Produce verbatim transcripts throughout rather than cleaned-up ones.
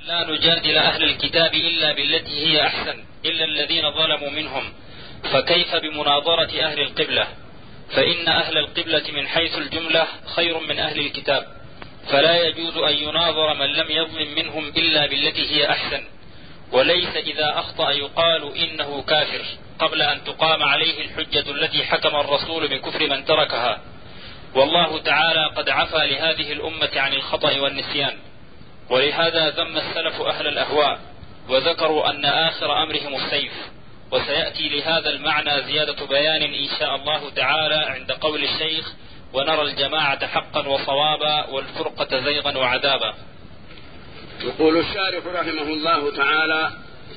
لا نجادل أهل الكتاب إلا بالتي هي أحسن إلا الذين ظلموا منهم، فكيف بمناظرة أهل القبلة؟ فإن أهل القبلة من حيث الجملة خير من أهل الكتاب، فلا يجوز أن يناظر من لم يظلم منهم إلا بالتي هي أحسن. وليس إذا أخطأ يقال إنه كافر قبل أن تقام عليه الحجة التي حكم الرسول بكفر من تركها. والله تعالى قد عفى لهذه الأمة عن الخطأ والنسيان، ولهذا ذم السلف أهل الأهواء وذكروا أن آخر أمرهم السيف. وسيأتي لهذا المعنى زيادة بيان إن شاء الله تعالى عند قول الشيخ: ونرى الجماعة حقا وصوابا والفرقة زيغا وعذابا. يقول الشارح رحمه الله تعالى: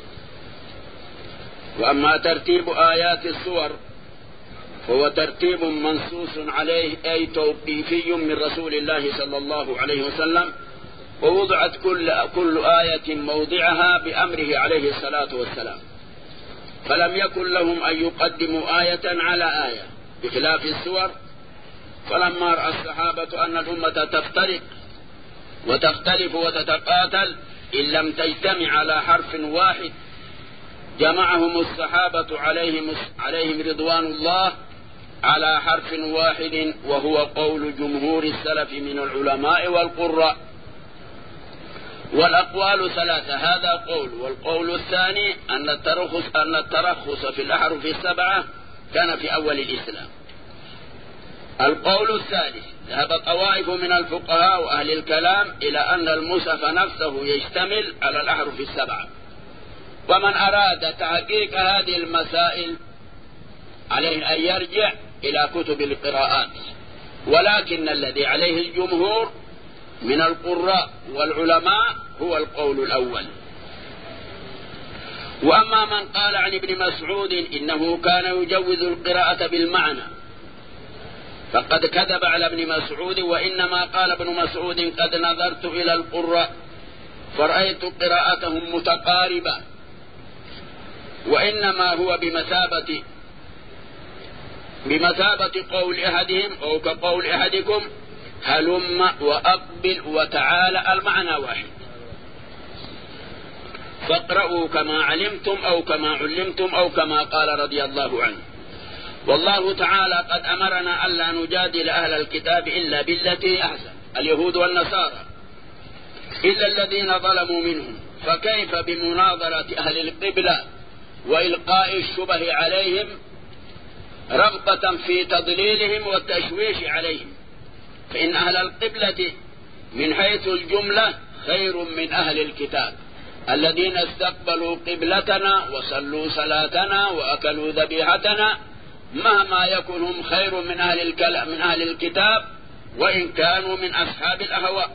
وأما ترتيب آيات السور هو ترتيب منصوص عليه، أي توقيفي من رسول الله صلى الله عليه وسلم، ووضعت كل, كل آية موضعها بأمره عليه الصلاة والسلام، فلم يكن لهم أن يقدموا آية على آية بخلاف السور. فلما رأى الصحابة أن الأمة تفترق وتختلف وتتقاتل إن لم تجتمع على حرف واحد، جمعهم الصحابة عليهم, عليهم رضوان الله على حرف واحد، وهو قول جمهور السلف من العلماء والقراء. والأقوال ثلاثة، هذا قول. والقول الثاني أن الترخص, أن الترخص في الأحرف السبعة كان في أول الإسلام. القول الثالث ذهب طوائف من الفقهاء وأهل الكلام إلى أن المصحف نفسه يشتمل على الأحرف السبعة، ومن أراد تحقيق هذه المسائل عليه أن يرجع إلى كتب القراءات، ولكن الذي عليه الجمهور من القراء والعلماء هو القول الأول. وأما من قال عن ابن مسعود إنه كان يجوز القراءة بالمعنى فقد كذب على ابن مسعود، وإنما قال ابن مسعود: قد نظرت إلى القراء فرأيت قراءتهم متقاربة، وإنما هو بمثابة بمثابة قول أحدهم أو كقول أحدكم: هلم وأقبل وتعالى، المعنى واحد، فاقرأوا كما علمتم أو كما علمتم أو كما قال رضي الله عنه. والله تعالى قد أمرنا ألا نجادل أهل الكتاب إلا بالتي أحسن، اليهود والنصارى، إلا الذين ظلموا منهم، فكيف بمناظرة أهل القبلة وإلقاء الشبه عليهم رغبة في تضليلهم والتشويش عليهم؟ فإن أهل القبلة من حيث الجملة خير من أهل الكتاب الذين استقبلوا قبلتنا وصلوا صلاتنا وأكلوا ذبيحتنا، مهما يكن هم خير من أهل الكلام من أهل الكتاب وإن كانوا من أصحاب الأهواء.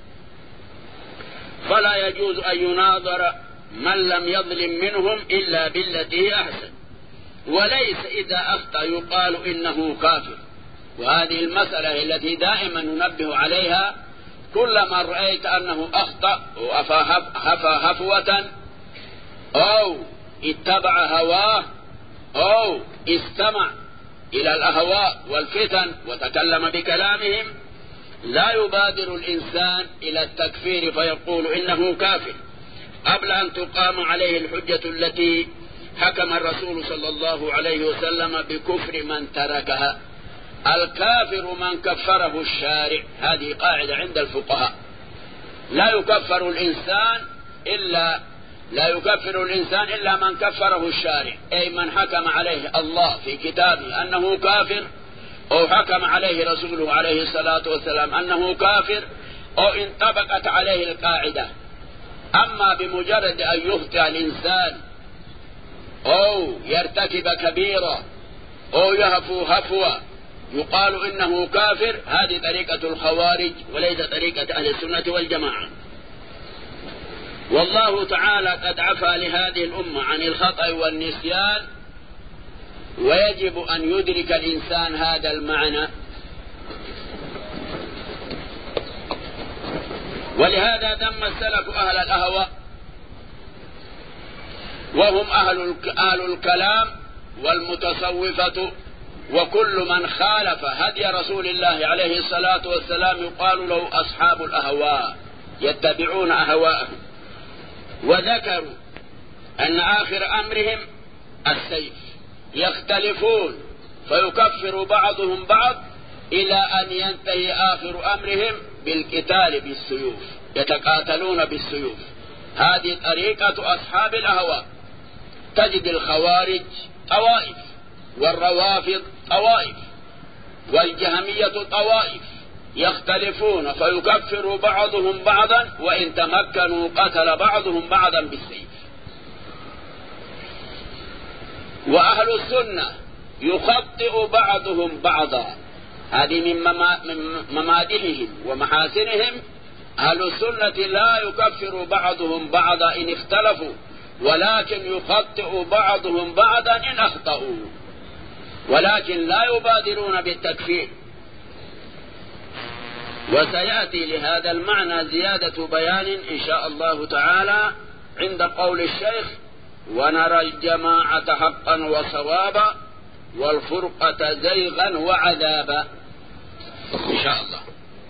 فلا يجوز أن يناظر من لم يظلم منهم إلا بالتي هي أحسن. وليس إذا أخطأ يقال إنه كافر، وهذه المسألة التي دائما ننبه عليها. كلما رأيت أنه أخطأ وهفى هفوة أو اتبع هواه أو استمع إلى الأهواء والفتن وتكلم بكلامهم، لا يبادر الإنسان إلى التكفير فيقول إنه كافر قبل أن تقام عليه الحجة التي حكم الرسول صلى الله عليه وسلم بكفر من تركها. الكافر من كفره الشارع، هذه قاعدة عند الفقهاء. لا يكفر الإنسان إلا لا يكفر الإنسان إلا من كفره الشارع، أي من حكم عليه الله في كتابه أنه كافر، أو حكم عليه رسوله عليه الصلاة والسلام أنه كافر، أو انطبقت عليه القاعدة. أما بمجرد أن يخطئ الإنسان أو يرتكب كبيرة أو يهفو هفوة يقال إنه كافر، هذه طريقة الخوارج وليس طريقة أهل السنة والجماعة. والله تعالى قد عفى لهذه الأمة عن الخطأ والنسيان، ويجب أن يدرك الإنسان هذا المعنى. ولهذا ذم السلف أهل الأهواء، وهم أهل أهل الكلام والمتصوفة، وكل من خالف هدي رسول الله عليه الصلاة والسلام يقال له أصحاب الأهواء، يتبعون أهواءهم. وذكروا أن آخر أمرهم السيف، يختلفون فيكفر بعضهم بعض إلى أن ينتهي آخر أمرهم بالقتال بالسيوف، يتقاتلون بالسيوف. هذه طريقة أصحاب الأهواء. تجد الخوارج طوائف، والروافض طوائف، والجهمية طوائف، يختلفون فيكفر بعضهم بعضا، وإن تمكنوا قتل بعضهم بعضا بالسيف. وأهل السنة يخطئ بعضهم بعضا، هذه من ممادحهم ومحاسنهم. أهل السنة لا يكفر بعضهم بعضا إن اختلفوا، ولكن يخطئ بعضهم بعضا إن أخطأوا، ولكن لا يبادرون بالتكفير. وسيأتي لهذا المعنى زيادة بيان إن شاء الله تعالى عند قول الشيخ: ونرى الجماعة حقا وصوابا والفرقة زيغا وعذابا، إن شاء الله.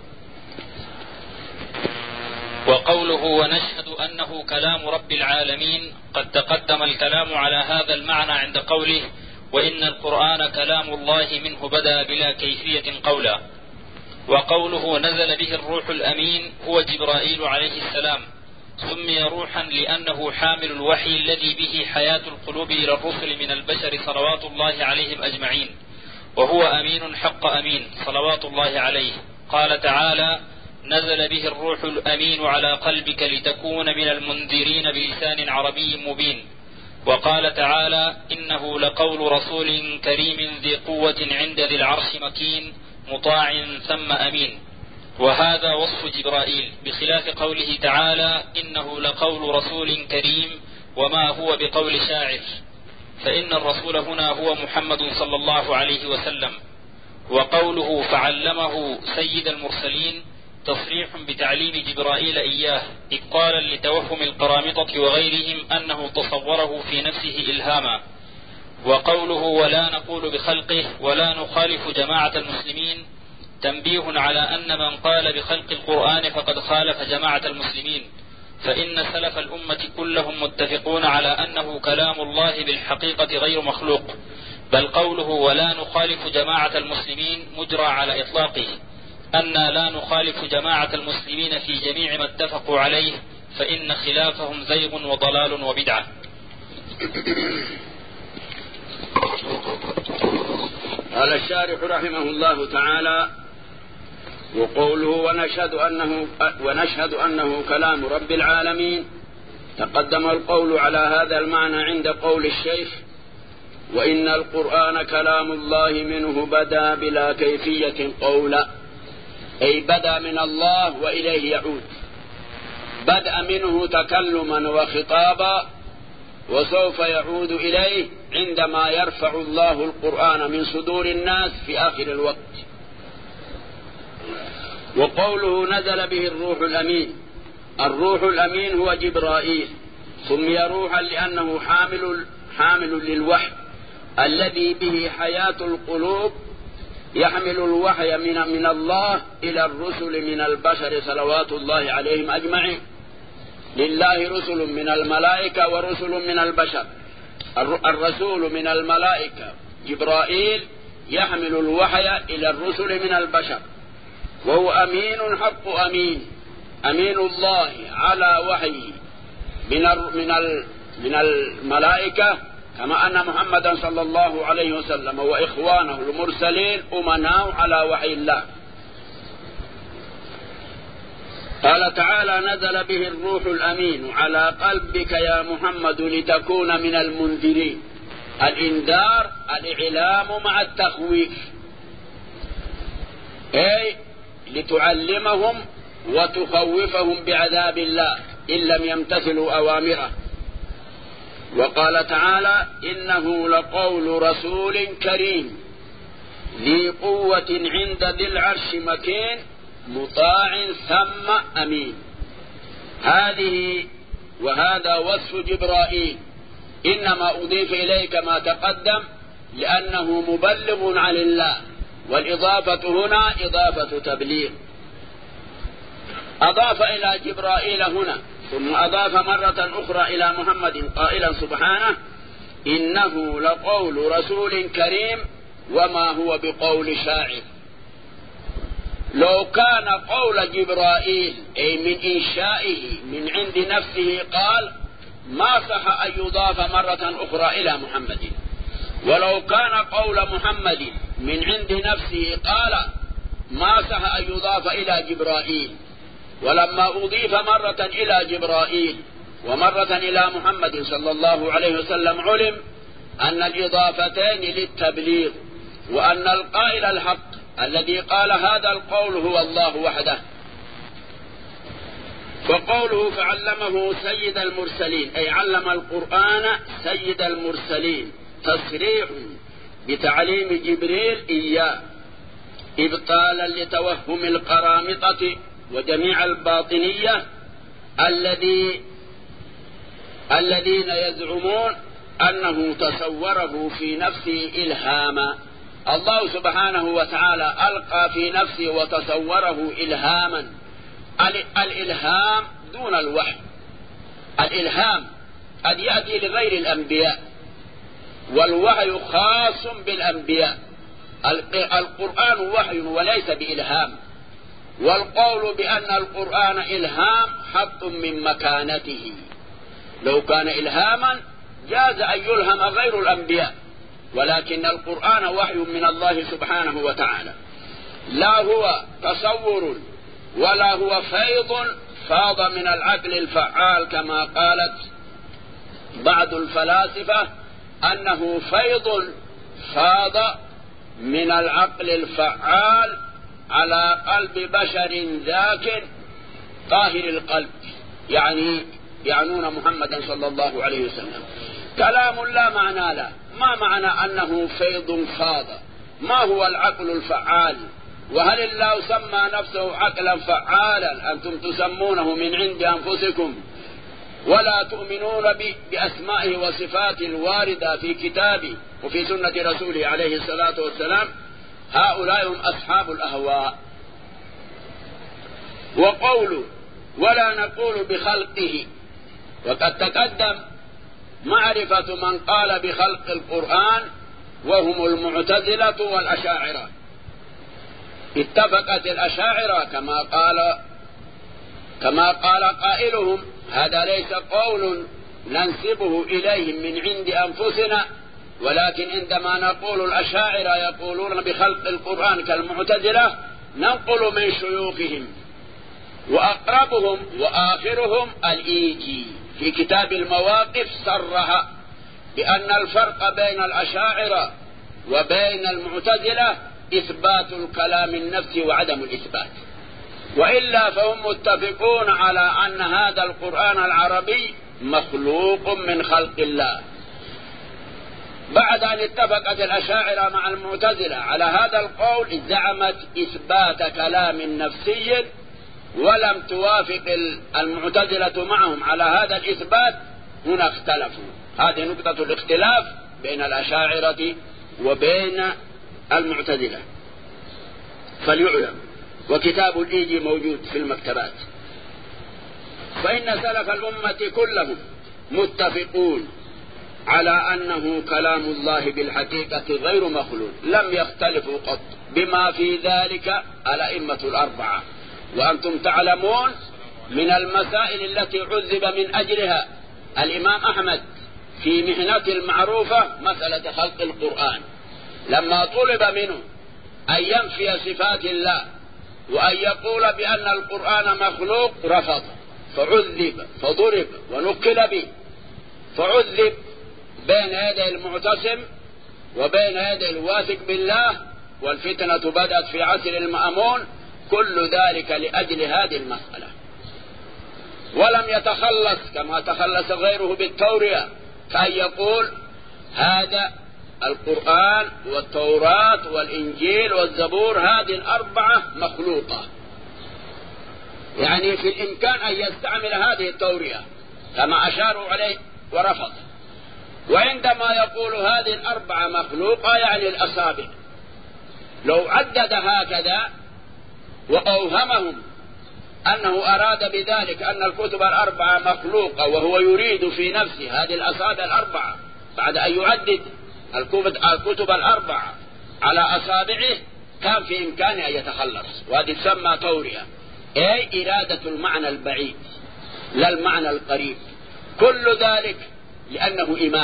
وقوله ونشهد أنه كلام رب العالمين، قد تقدم الكلام على هذا المعنى عند قوله: وإن القرآن كلام الله منه بدأ بلا كيفية قولا. وقوله نزل به الروح الأمين هو جبرائيل عليه السلام، سمي روحا لأنه حامل الوحي الذي به حياة القلوب إلى الرسل من البشر صلوات الله عليهم أجمعين، وهو أمين حق أمين صلوات الله عليه. قال تعالى: نزل به الروح الأمين على قلبك لتكون من المنذرين بلسان عربي مبين. وقال تعالى: إنه لقول رسول كريم ذي قوة عند ذي العرش مكين مطاع ثم أمين. وهذا وصف جبرائيل، بخلاف قوله تعالى: إنه لقول رسول كريم وما هو بقول شاعر، فإن الرسول هنا هو محمد صلى الله عليه وسلم. وقوله فعلمه سيد المرسلين تصريح بتعليم جبرائيل إياه، إبطالا لتوهم القرامطة وغيرهم أنه تصوره في نفسه إلهاما. وقوله ولا نقول بخلقه ولا نخالف جماعة المسلمين، تنبيه على أن من قال بخلق القرآن فقد خالف جماعة المسلمين، فإن سلف الأمة كلهم متفقون على أنه كلام الله بالحقيقة غير مخلوق، بل قوله ولا نخالف جماعة المسلمين مجرى على إطلاقه، أن لا نخالف جماعة المسلمين في جميع ما اتفقوا عليه، فإن خلافهم زيغ وضلال وبدعة. قال الشارح رحمه الله تعالى: وقوله ونشهد أنه, ونشهد أنه كلام رب العالمين، تقدم القول على هذا المعنى عند قول الشيخ: وإن القرآن كلام الله منه بدا بلا كيفية قولا، أي بدا من الله وإليه يعود، بدأ منه تكلما وخطابا، وسوف يعود إليه عندما يرفع الله القرآن من صدور الناس في آخر الوقت. وقوله نزل به الروح الأمين، الروح الأمين هو جبرائيل، سمي روحا لأنه حامل, حامل للوحي الذي به حياة القلوب، يحمل الوحي من, من الله إلى الرسل من البشر صلوات الله عليهم أجمعين. لله رسل من الملائكة ورسل من البشر. الرسول من الملائكة جبرائيل يحمل الوحي إلى الرسل من البشر، وهو أمين حق أمين، أمين الله على وحيه من من من الملائكة، كما أن محمدا صلى الله عليه وسلم وإخوانه المرسلين أمناء على وحي الله. قال تعالى: نزل به الروح الأمين على قلبك يا محمد لتكون من المنذرين. الإنذار الإعلام مع التخويف، أي لتعلمهم وتخوفهم بعذاب الله إن لم يمتثلوا أوامره. وقال تعالى: إنه لقول رسول كريم ذي قوة عند ذي العرش مكين مطاع ثم أمين. هذه وهذا وصف جبرائيل، إنما أضيف إليه كما تقدم لأنه مبلغ عن الله، والإضافة هنا إضافة تبليغ. أضاف إلى جبرائيل هنا ثم أضاف مرة أخرى إلى محمد قائلا سبحانه إنه لقول رسول كريم وما هو بقول شاعر. لو كان قول جبرائيل أي من إنشائه من عند نفسه قال ما صح أن يضاف مرة أخرى إلى محمد، ولو كان قول محمد من عند نفسه قال ما صح أن يضاف إلى جبرائيل. ولما أضيف مرة إلى جبرائيل ومرة إلى محمد صلى الله عليه وسلم علم أن الإضافتين للتبليغ، وأن القائل الحق الذي قال هذا القول هو الله وحده. فقوله فعلمه سيد المرسلين أي علم القرآن سيد المرسلين تصريح بتعليم جبريل إياه إبطالا لتوهم القرامطة وجميع الباطنية الذي الذين يزعمون أنه تصوره في نفسه إلهاما. الله سبحانه وتعالى ألقى في نفسه وتصوره إلهاما. الإلهام دون الوحي. الإلهام قد يأتي لغير الأنبياء، والوحي خاص بالأنبياء. القرآن وحي وليس بإلهام، والقول بأن القرآن إلهام حط من مكانته. لو كان إلهاما جاز أن يلهم غير الأنبياء، ولكن القرآن وحي من الله سبحانه وتعالى، لا هو تصور ولا هو فيض فاض من العقل الفعال كما قالت بعض الفلاسفة أنه فيض فاض من العقل الفعال على قلب بشر ذاك طاهر القلب، يعني يعنون محمدا صلى الله عليه وسلم. كلام لا معنى له. ما معنى أنه فيض فاض؟ ما هو العقل الفعال؟ وهل الله سمى نفسه عقلا فعالا أنتم تسمونه من عند أنفسكم ولا تؤمنون بأسمائه وصفاته الواردة في كتابه وفي سنة رسوله عليه الصلاة والسلام؟ هؤلاء هم أصحاب الأهواء. وقول ولا نقول بخلقه، وقد تقدم معرفة من قال بخلق القرآن وهم المعتزلة والأشاعرة. اتفقت الأشاعرة كما قال كما قال قائلهم هذا ليس قول ننسبه إليهم من عند أنفسنا، ولكن عندما نقول الأشاعرة يقولون بخلق القرآن كالمعتزلة ننقل من شيوخهم. وأقربهم وآخرهم الإيجي في كتاب المواقف صرح بأن الفرق بين الأشاعرة وبين المعتزلة إثبات الكلام النفسي وعدم الإثبات، وإلا فهم متفقون على أن هذا القرآن العربي مخلوق من خلق الله. بعد أن اتفقت الأشاعرة مع المعتزلة على هذا القول زعمت إثبات كلام نفسي، ولم توافق المعتزلة معهم على هذا الإثبات. هنا اختلفوا. هذه نقطة الاختلاف بين الأشاعرة وبين المعتزلة. فليعلم. وكتاب الإيجي موجود في المكتبات. فإن سلف الأمة كلهم متفقون على أنه كلام الله بالحقيقة غير مخلوق، لم يختلفوا قط، بما في ذلك الأئمة الأربعة. وأنتم تعلمون من المسائل التي عذب من أجلها الإمام أحمد في محنته المعروفة مسألة خلق القرآن، لما طلب منه أن ينفي صفات الله وأن يقول بأن القرآن مخلوق رفض، فعذب فضرب ونكل به، فعذب بين يدي المعتصم وبين يدي الواثق بالله، والفتنة بدأت في عصر المأمون. كل ذلك لأجل هذه المسألة. ولم يتخلص كما تخلص غيره بالتورية، كأن يقول هذا القرآن والتوراة والإنجيل والزبور هذه الأربعة مخلوقة، يعني في الإمكان أن يستعمل هذه التورية كما أشاروا عليه ورفض. وعندما يقول هذه الأربعة مخلوقة يعني الأصابع، لو عدد هكذا وأوهمهم أنه أراد بذلك أن الكتب الأربعة مخلوقة، وهو يريد في نفسه هذه الأصابع الأربعة بعد أن يعدد الكتب الأربعة على أصابعه كان في إمكانه أن يتخلص، وهذه تسمى تورئة، أي إرادة المعنى البعيد لا المعنى القريب. كل ذلك لأنه إمام.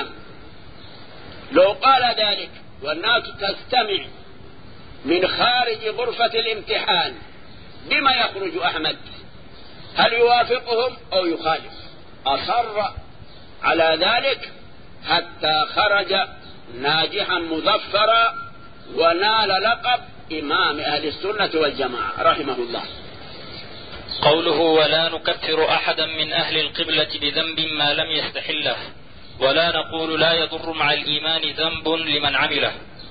لو قال ذلك والناس تستمع من خارج غرفة الامتحان بما يخرج أحمد، هل يوافقهم أو يخالف؟ أصر على ذلك حتى خرج ناجحا مظفرا ونال لقب إمام أهل السنة والجماعة رحمه الله. قوله ولا نكفر أحدا من أهل القبلة بذنب ما لم يستحله، ولا نقول لا يضر مع الإيمان ذنب لمن عمله.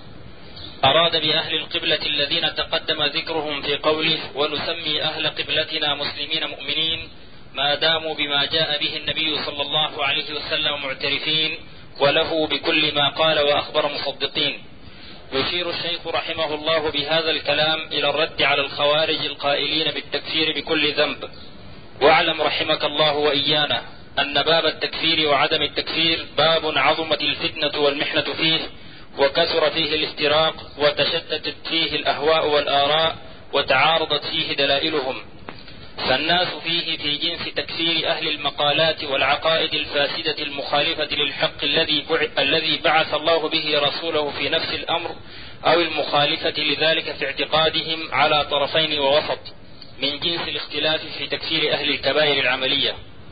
أراد بأهل القبلة الذين تقدم ذكرهم في قوله ونسمي أهل قبلتنا مسلمين مؤمنين ما داموا بما جاء به النبي صلى الله عليه وسلم معترفين وله بكل ما قال وأخبر مصدقين. يشير الشيخ رحمه الله بهذا الكلام إلى الرد على الخوارج القائلين بالتكفير بكل ذنب. واعلم رحمك الله وإيانا أن باب التكفير وعدم التكفير باب عظمت الفتنة والمحنة فيه، وكثر فيه الافتراق، وتشتتت فيه الأهواء والآراء، وتعارضت فيه دلائلهم، فالناس فيه في جنس تكفير أهل المقالات والعقائد الفاسدة المخالفة للحق الذي بعث الله به رسوله في نفس الأمر، أو المخالفة لذلك في اعتقادهم على طرفين ووسط، من جنس الاختلاف في تكفير أهل الكبائر العملية.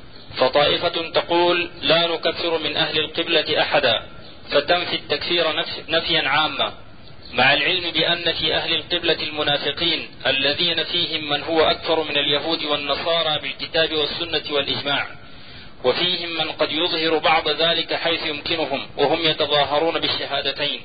فطائفة تقول لا نكفر من أهل القبلة أحدا، فتنفي التكفير نفيا عاما، مع العلم بأن في أهل القبلة المنافقين الذين فيهم من هو أكثر من اليهود والنصارى بالكتاب والسنة والإجماع، وفيهم من قد يظهر بعض ذلك حيث يمكنهم وهم يتظاهرون بالشهادتين.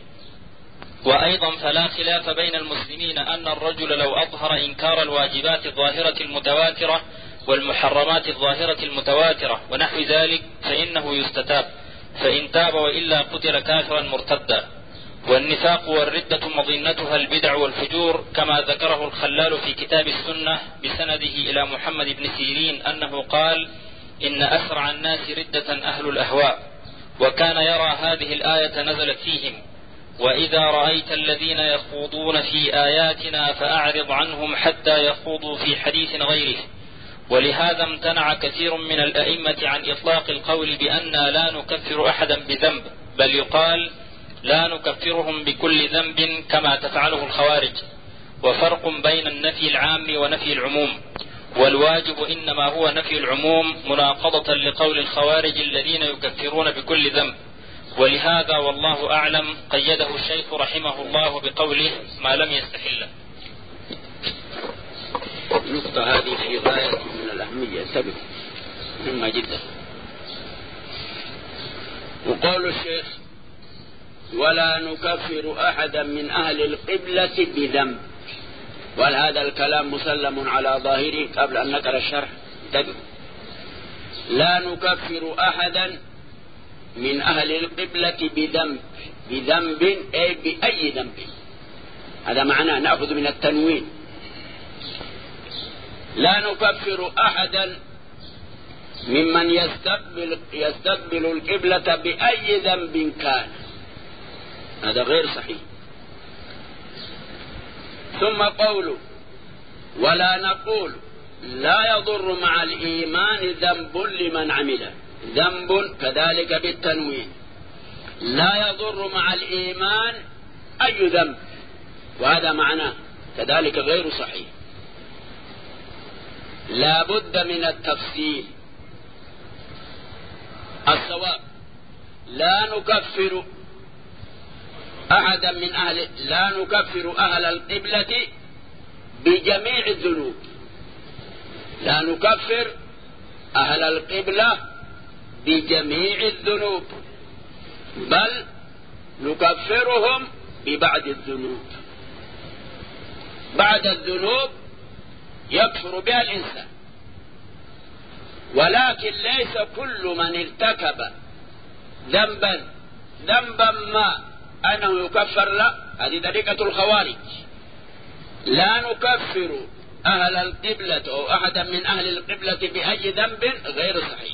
وأيضا فلا خلاف بين المسلمين أن الرجل لو أظهر إنكار الواجبات الظاهرة المتواترة والمحرمات الظاهرة المتواترة ونحو ذلك فإنه يستتاب، فإن تاب وإلا قتل كافرا مرتدا. والنفاق والردة مظنتها البدع والفجور، كما ذكره الخلال في كتاب السنة بسنده إلى محمد بن سيرين أنه قال إن أسرع الناس ردة أهل الأهواء، وكان يرى هذه الآية نزلت فيهم وإذا رأيت الذين يخوضون في آياتنا فأعرض عنهم حتى يخوضوا في حديث غيره. ولهذا امتنع كثير من الأئمة عن إطلاق القول بأننا لا نكفر أحدا بذنب، بل يقال لا نكفرهم بكل ذنب كما تفعله الخوارج. وفرق بين النفي العام ونفي العموم، والواجب إنما هو نفي العموم مناقضة لقول الخوارج الذين يكفرون بكل ذنب. ولهذا والله أعلم قيده الشيخ رحمه الله بقوله ما لم يستحله. النقطة هذه في غاية من الأهمية، انتبه، مهمة جدا. وقول الشيخ ولا نكفر أحدا من أهل القبلة بذنب، وهذا الكلام مسلم على ظاهره قبل أن نقرأ الشرح. انتبه، لا نكفر أحدا من أهل القبلة بذنب، بذنب أي بأي ذنب، هذا معناه نأخذ من التنوين. لا نكفر أحدا ممن يستقبل, يستقبل القبلة بأي ذنب كان، هذا غير صحيح. ثم قوله ولا نقول لا يضر مع الإيمان ذنب لمن عمله، ذنب كذلك بالتنوين، لا يضر مع الإيمان أي ذنب، وهذا معناه كذلك غير صحيح. لا بد من التفصيل. الصواب لا نكفر أحدا من أهل لا نكفر أهل القبلة بجميع الذنوب، لا نكفر أهل القبلة بجميع الذنوب، بل نكفرهم ببعض الذنوب. بعد الذنوب يكفر بها الإنسان، ولكن ليس كل من ارتكب ذنبا ذنبا ما أنه يكفر، لا، هذه طريقة الخوارج. لا نكفر أهل القبلة أو أحدا من أهل القبلة بأي ذنب غير صحيح.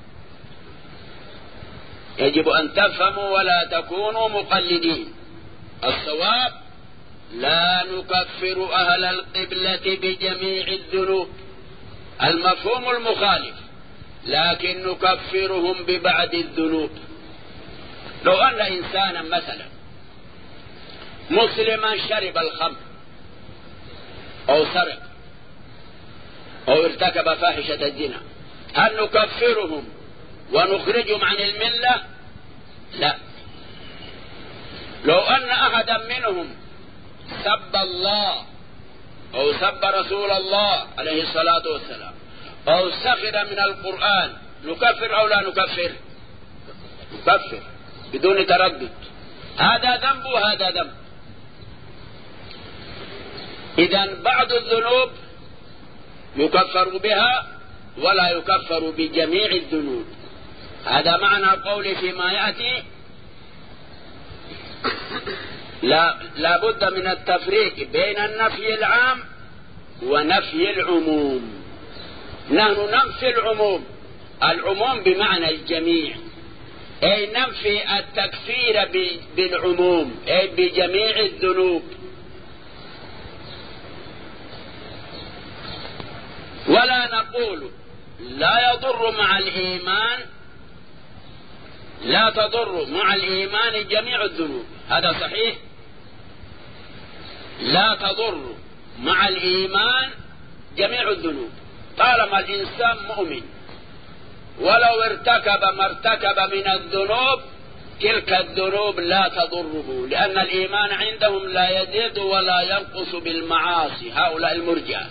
يجب أن تفهموا ولا تكونوا مقلدين. الصواب لا نكفر أهل القبلة بجميع الذنوب، المفهوم المخالف، لكن نكفرهم ببعض الذنوب. لو أن إنسانا مثلا مسلما شرب الخمر أو سرق أو ارتكب فاحشة الزنا، هل نكفرهم ونخرجهم عن الملة؟ لا. لو أن أحدا منهم سب الله أو سب رسول الله عليه الصلاة والسلام أو سخر من القرآن، نكفر أو لا نكفر؟ نكفر بدون تردد. هذا ذنب وهذا ذنب. إذن بعض الذنوب يكفر بها ولا يكفر بجميع الذنوب. هذا معنى قولي فيما يأتي لا, لا بد من التفريق بين النفي العام ونفي العموم. نحن ننفي العموم، العموم بمعنى الجميع، أي ننفي التكفير بالعموم أي بجميع الذنوب. ولا نقول لا يضر مع الإيمان، لا تضر مع الإيمان جميع الذنوب، هذا صحيح. لا تضر مع الإيمان جميع الذنوب طالما الإنسان مؤمن، ولو ارتكب ما ارتكب من الذنوب تلك الذنوب لا تضره، لأن الإيمان عندهم لا يزيد ولا ينقص بالمعاصي. هؤلاء المرجئة.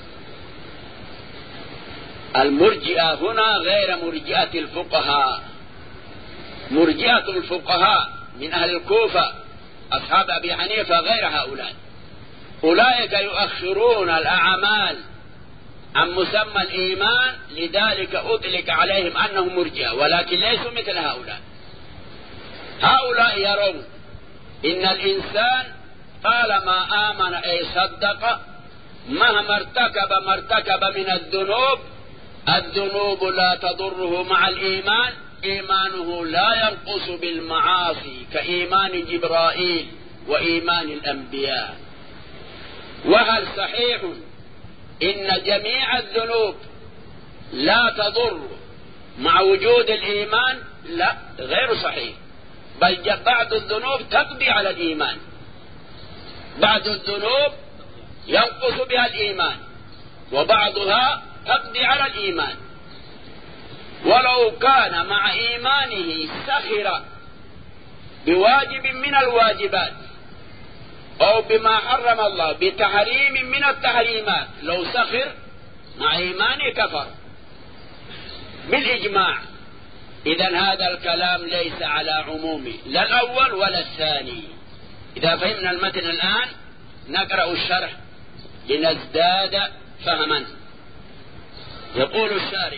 المرجئة هنا غير مرجئة الفقهاء. مرجئة الفقهاء من أهل الكوفة أصحاب أبي حنيفة غير هؤلاء. أولئك يؤخرون الأعمال عن مسمى الإيمان، لذلك أطلق عليهم أنهم مرجئة، ولكن ليسوا مثل هؤلاء. هؤلاء يرون إن الإنسان طالما آمن أي صدق مهما ارتكب ما ارتكب من الذنوب، الذنوب لا تضره مع الإيمان، إيمانه لا ينقص بالمعاصي كإيمان جبرائيل وإيمان الأنبياء. وهل صحيح إن جميع الذنوب لا تضر مع وجود الإيمان؟ لا، غير صحيح، بل بعض الذنوب تقضي على الإيمان، بعض الذنوب ينقص بها الإيمان وبعضها تقضي على الإيمان. ولو كان مع إيمانه سخر بواجب من الواجبات أو بما حرم الله بتحريم من التحريمات، لو سخر مع إيمانه كفر بالإجماع. إذن هذا الكلام ليس على عمومه، لا الأول ولا الثاني. إذا فهمنا المتن الآن نقرأ الشرح لنزداد فهما. يقول الشارح،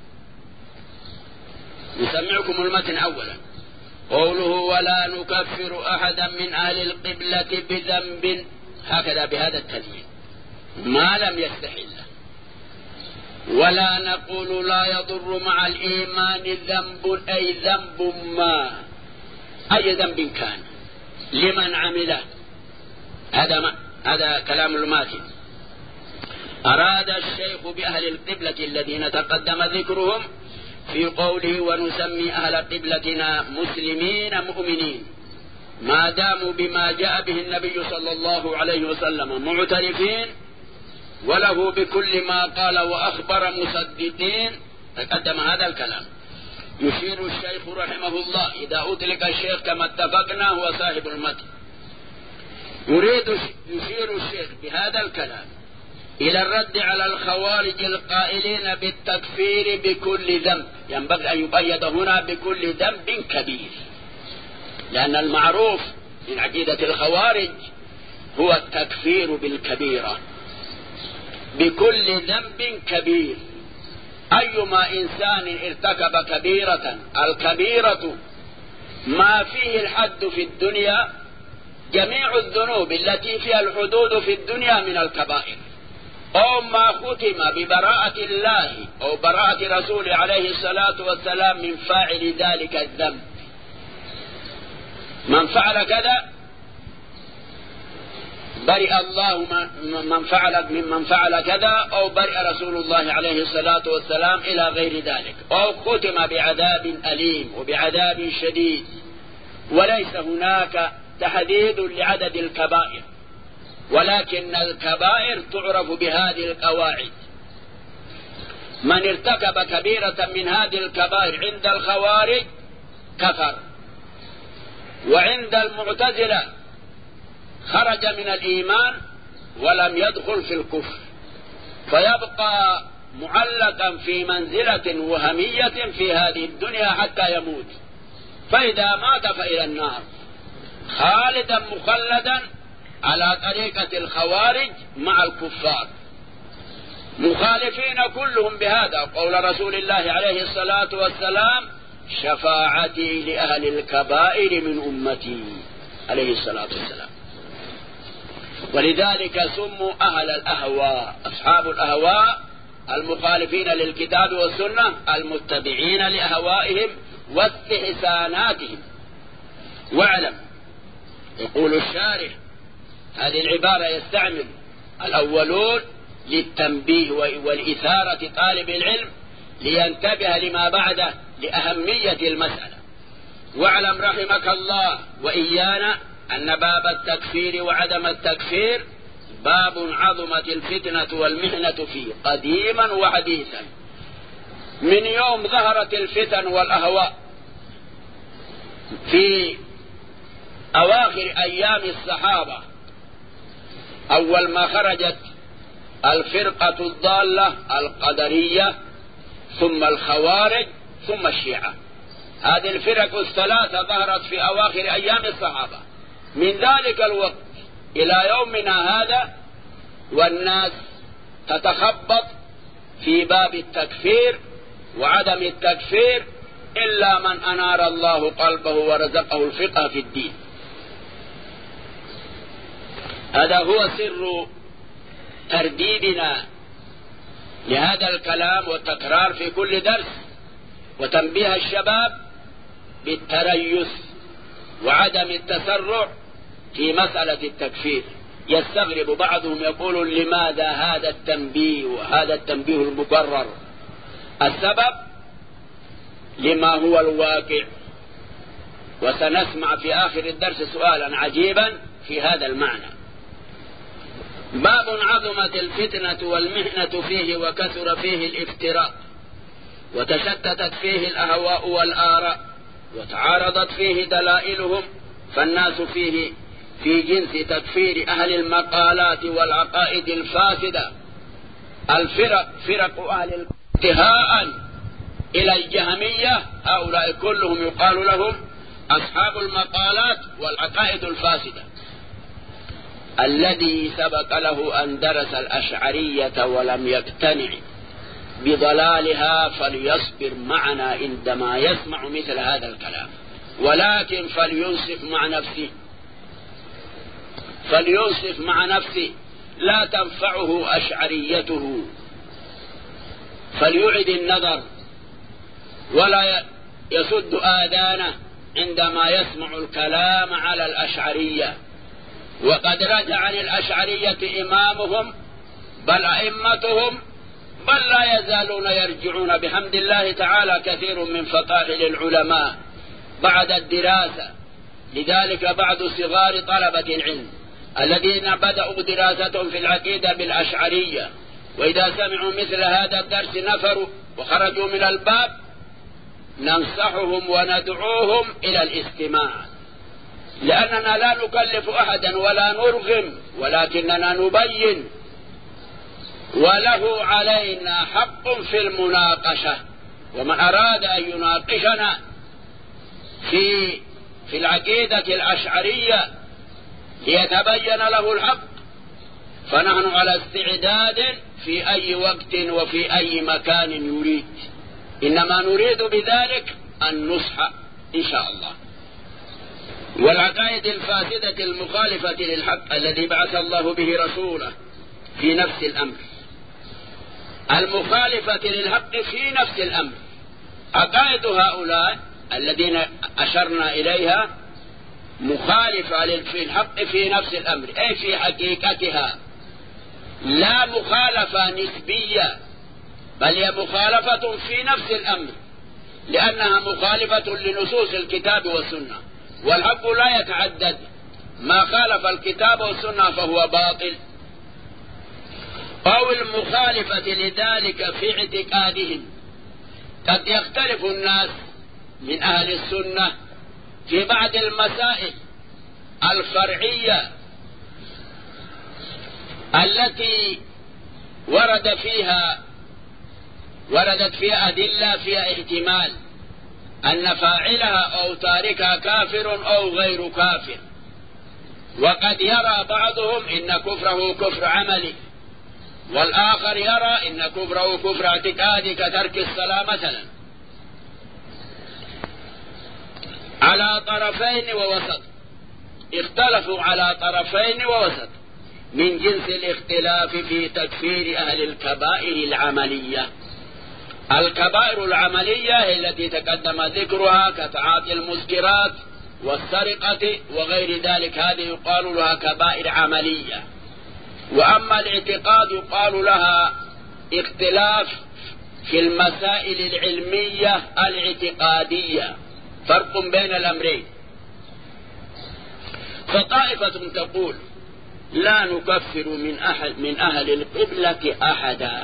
نسمعكم المتن أولا. قوله ولا نكفر أحدا من أهل القبلة بذنب، هكذا بهذا التنوين ما لم يستحله. ولا نقول لا يضر مع الإيمان ذنب أي ذنب ما، أي ذنب كان لمن عمله. هذا ما هذا كلام الماتن. أراد الشيخ بأهل القبلة الذين تقدم ذكرهم في قوله ونسمي أهل قبلتنا مسلمين مؤمنين ما داموا بما جاء به النبي صلى الله عليه وسلم معترفين وله بكل ما قال وأخبر مصدقين. تقدم هذا الكلام. يشير الشيخ رحمه الله، إذا أطلق الشيخ كما اتفقنا هو صاحب المتن، يريد يشير الشيخ بهذا الكلام إلى الرد على الخوارج القائلين بالتكفير بكل ذنب. ينبغي أن يقيد هنا بكل ذنب كبير، لأن المعروف من عقيدة الخوارج هو التكفير بالكبيرة، بكل ذنب كبير. أيما إنسان ارتكب كبيرة، الكبيرة ما فيه الحد في الدنيا، جميع الذنوب التي فيها الحدود في الدنيا من الكبائر، أو ما ختم ببراءة الله أو براءة رسوله عليه الصلاة والسلام من فاعل ذلك الذنب. من فعل كذا برئ الله من فعل ممن فعل كذا، أو برئ رسول الله عليه الصلاة والسلام إلى غير ذلك، أو ختم بعذاب أليم وبعذاب شديد. وليس هناك تحديد لعدد الكبائر، ولكن الكبائر تعرف بهذه القواعد. من ارتكب كبيرة من هذه الكبائر عند الخوارج كفر، وعند المعتزلة خرج من الإيمان ولم يدخل في الكفر، فيبقى معلقا في منزلة وهمية في هذه الدنيا حتى يموت، فإذا مات فإلى النار خالدا مخلدا على طريقة الخوارج مع الكفار، مخالفين كلهم بهذا قول رسول الله عليه الصلاة والسلام: شفاعتي لأهل الكبائر من أمتي عليه الصلاة والسلام. ولذلك سموا أهل الأهواء، أصحاب الأهواء المخالفين للكتاب والسنة، المتبعين لأهوائهم واستحساناتهم. واعلم، يقول الشارح هذه العبارة يستعمل الأولون للتنبيه والإثارة طالب العلم لينتبه لما بعده لأهمية المسألة. واعلم رحمك الله وإيانا أن باب التكفير وعدم التكفير باب عظمت الفتنة والمحنة فيه قديما وحديثا. من يوم ظهرت الفتن والأهواء في أواخر أيام الصحابة، أول ما خرجت الفرقة الضالة القدرية، ثم الخوارج، ثم الشيعة. هذه الفرق الثلاثة ظهرت في أواخر أيام الصحابة. من ذلك الوقت إلى يومنا هذا والناس تتخبط في باب التكفير وعدم التكفير إلا من أنار الله قلبه ورزقه الفقه في الدين. هذا هو سر ترديدنا لهذا الكلام والتكرار في كل درس، وتنبيه الشباب بالتريث وعدم التسرع في مسألة التكفير. يستغرب بعضهم يقول: لماذا هذا التنبيه وهذا التنبيه المكرر؟ السبب لما هو الواقع، وسنسمع في آخر الدرس سؤالا عجيبا في هذا المعنى. باب عظمت الفتنة والمحنة فيه وكثر فيه الافتراء، وتشتتت فيه الأهواء والآراء، وتعارضت فيه دلائلهم، فالناس فيه في جنس تكفير أهل المقالات والعقائد الفاسدة. الفرق فرق أهل انتهاء إلى الجهمية، هؤلاء كلهم يقال لهم أصحاب المقالات والعقائد الفاسدة. الذي سبق له أن درس الأشعرية ولم يقتنع بضلالها فليصبر معنا عندما يسمع مثل هذا الكلام، ولكن فلينصف مع نفسه فلينصف مع نفسه لا تنفعه أشعريته، فليعد النظر ولا يسد آذانه عندما يسمع الكلام على الأشعرية. وقد رجع عن الأشعرية إمامهم بل أئمتهم، بل لا يزالون يرجعون بحمد الله تعالى كثير من فقائل العلماء بعد الدراسة. لذلك بعض صغار طلبة العلم الذين بدأوا دراستهم في العقيدة بالأشعرية، وإذا سمعوا مثل هذا الدرس نفروا وخرجوا من الباب، ننصحهم وندعوهم إلى الاستماع، لأننا لا نكلف أحدا ولا نرغم، ولكننا نبين، وله علينا حق في المناقشة. ومن أراد أن يناقشنا في في العقيدة الأشعرية ليتبين له الحق، فنحن على استعداد في أي وقت وفي أي مكان يريد، إنما نريد بذلك النصح إن شاء الله. والعقائد الفاسدة المخالفة للحق الذي بعث الله به رسوله في نفس الأمر، المخالفة للحق في نفس الأمر. عقائد هؤلاء الذين أشرنا إليها مخالفة في الحق في نفس الأمر، أي في حقيقتها، لا مخالفة نسبية، بل هي مخالفة في نفس الأمر، لأنها مخالفة لنصوص الكتاب والسنة، والحق لا يتعدد، ما خالف الكتاب والسنة فهو باطل. أو المخالفة لذلك في اعتقادهم. قد يختلف الناس من أهل السنة في بعض المسائل الفرعية التي ورد فيها وردت فيها أدلة فيها احتمال أن فاعلها أو تاركها كافر أو غير كافر، وقد يرى بعضهم إن كفره كفر عملي، والآخر يرى إن كفره كفر اعتقادي كترك الصلاة مثلا، على طرفين ووسط. اختلفوا على طرفين ووسط من جنس الاختلاف في تكفير أهل الكبائر العملية. الكبائر العملية هي التي تقدم ذكرها كتعاطي المسكرات والسرقة وغير ذلك، هذه يقال لها كبائر عملية. وأما الاعتقاد يقال لها اختلاف في المسائل العلمية الاعتقادية، فرق بين الأمرين. فطائفة تقول لا نكفر من أهل, من أهل القبلة أحدا،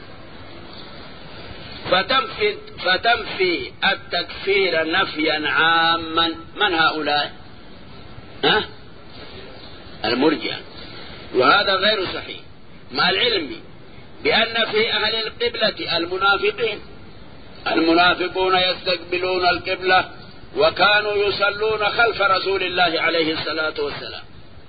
فتنفي, فتنفي التكفير نفيا عاما. من هؤلاء؟ أه؟ المرجئة. وهذا غير صحيح، مع العلم بأن في أهل القبلة المنافقين. المنافقون يستقبلون القبلة وكانوا يصلون خلف رسول الله عليه الصلاة والسلام،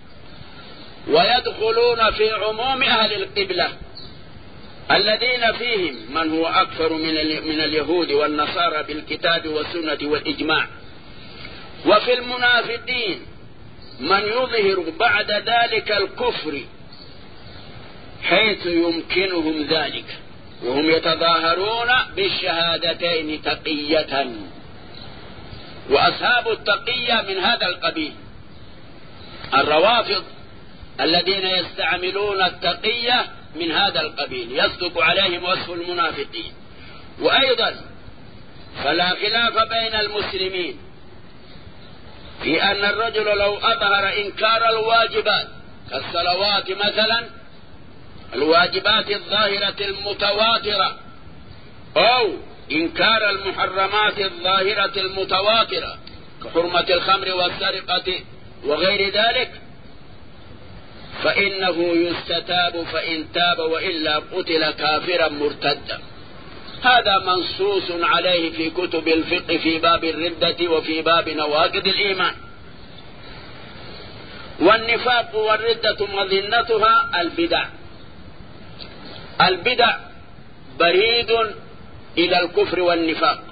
ويدخلون في عموم أهل القبلة الذين فيهم من هو أكثر من من اليهود والنصارى بالكتاب والسنة والإجماع. وفي المنافقين من يظهر بعد ذلك الكفر حيث يمكنهم ذلك، وهم يتظاهرون بالشهادتين تقية. وأصحاب التقية من هذا القبيل الروافض الذين يستعملون التقية من هذا القبيل، يصدق عليهم وصف المنافقين. وأيضا فلا خلاف بين المسلمين في أن الرجل لو أظهر إنكار الواجبات كالصلوات مثلا، الواجبات الظاهرة المتواترة، أو إنكار المحرمات الظاهرة المتواترة كحرمة الخمر والسرقة وغير ذلك، فإنه يستتاب فإن تاب، وإلا قتل كافرا مرتدا. هذا منصوص عليه في كتب الفقه في باب الردة وفي باب نواقض الإيمان. والنفاق والردة مظنتها البدع. البدع بريد إلى الكفر والنفاق.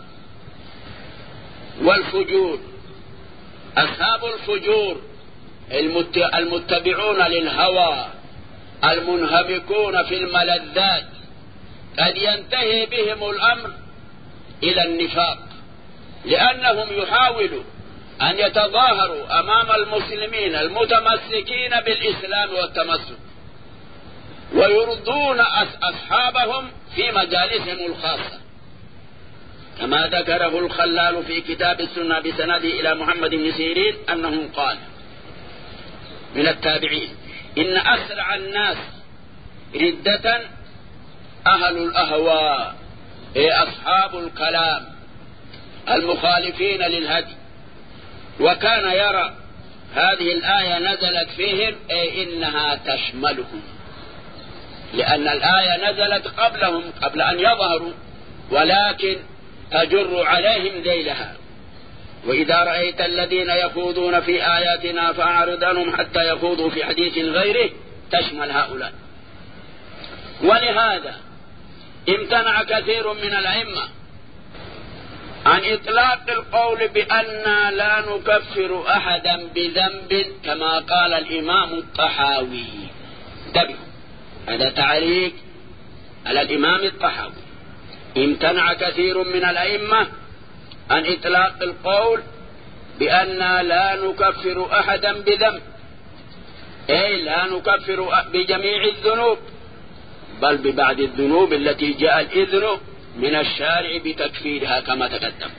والفجور، أصحاب الفجور المتبعون للهوى المنهمكون في الملذات قد ينتهي بهم الأمر إلى النفاق، لأنهم يحاولوا أن يتظاهروا أمام المسلمين المتمسكين بالإسلام والتمسك، ويرضون أصحابهم في مجالسهم الخاصة، كما ذكره الخلال في كتاب السنة بسنده إلى محمد بن سيرين أنه قال من التابعين: إن أسرع الناس ردة أهل الأهواء، أي أصحاب الكلام المخالفين للهدي. وكان يرى هذه الآية نزلت فيهم، أي إنها تشملهم، لأن الآية نزلت قبلهم قبل أن يظهروا، ولكن تجر عليهم ذيلها. وإذا رأيت الذين يخوضون في آياتنا فأعرض عنهم حتى يخوضوا في حديث غيره، تشمل هؤلاء. ولهذا امتنع كثير من الأئمة عن إطلاق القول بأننا لا نكفر أحدا بذنب، كما قال الإمام الطحاوي. انتبهوا، هذا تعليق على الإمام الطحاوي. امتنع كثير من الأئمة عن إطلاق القول بأن لا نكفر أحدا بذنب، أي لا نكفر بجميع الذنوب، بل ببعض الذنوب التي جاء الإذن من الشارع بتكفيرها كما تقدم.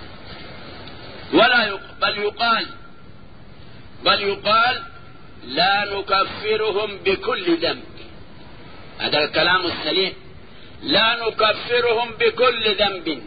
ولا يق... بل يقال بل يقال لا نكفرهم بكل ذنب. هذا الكلام السليم، لا نكفرهم بكل ذنب،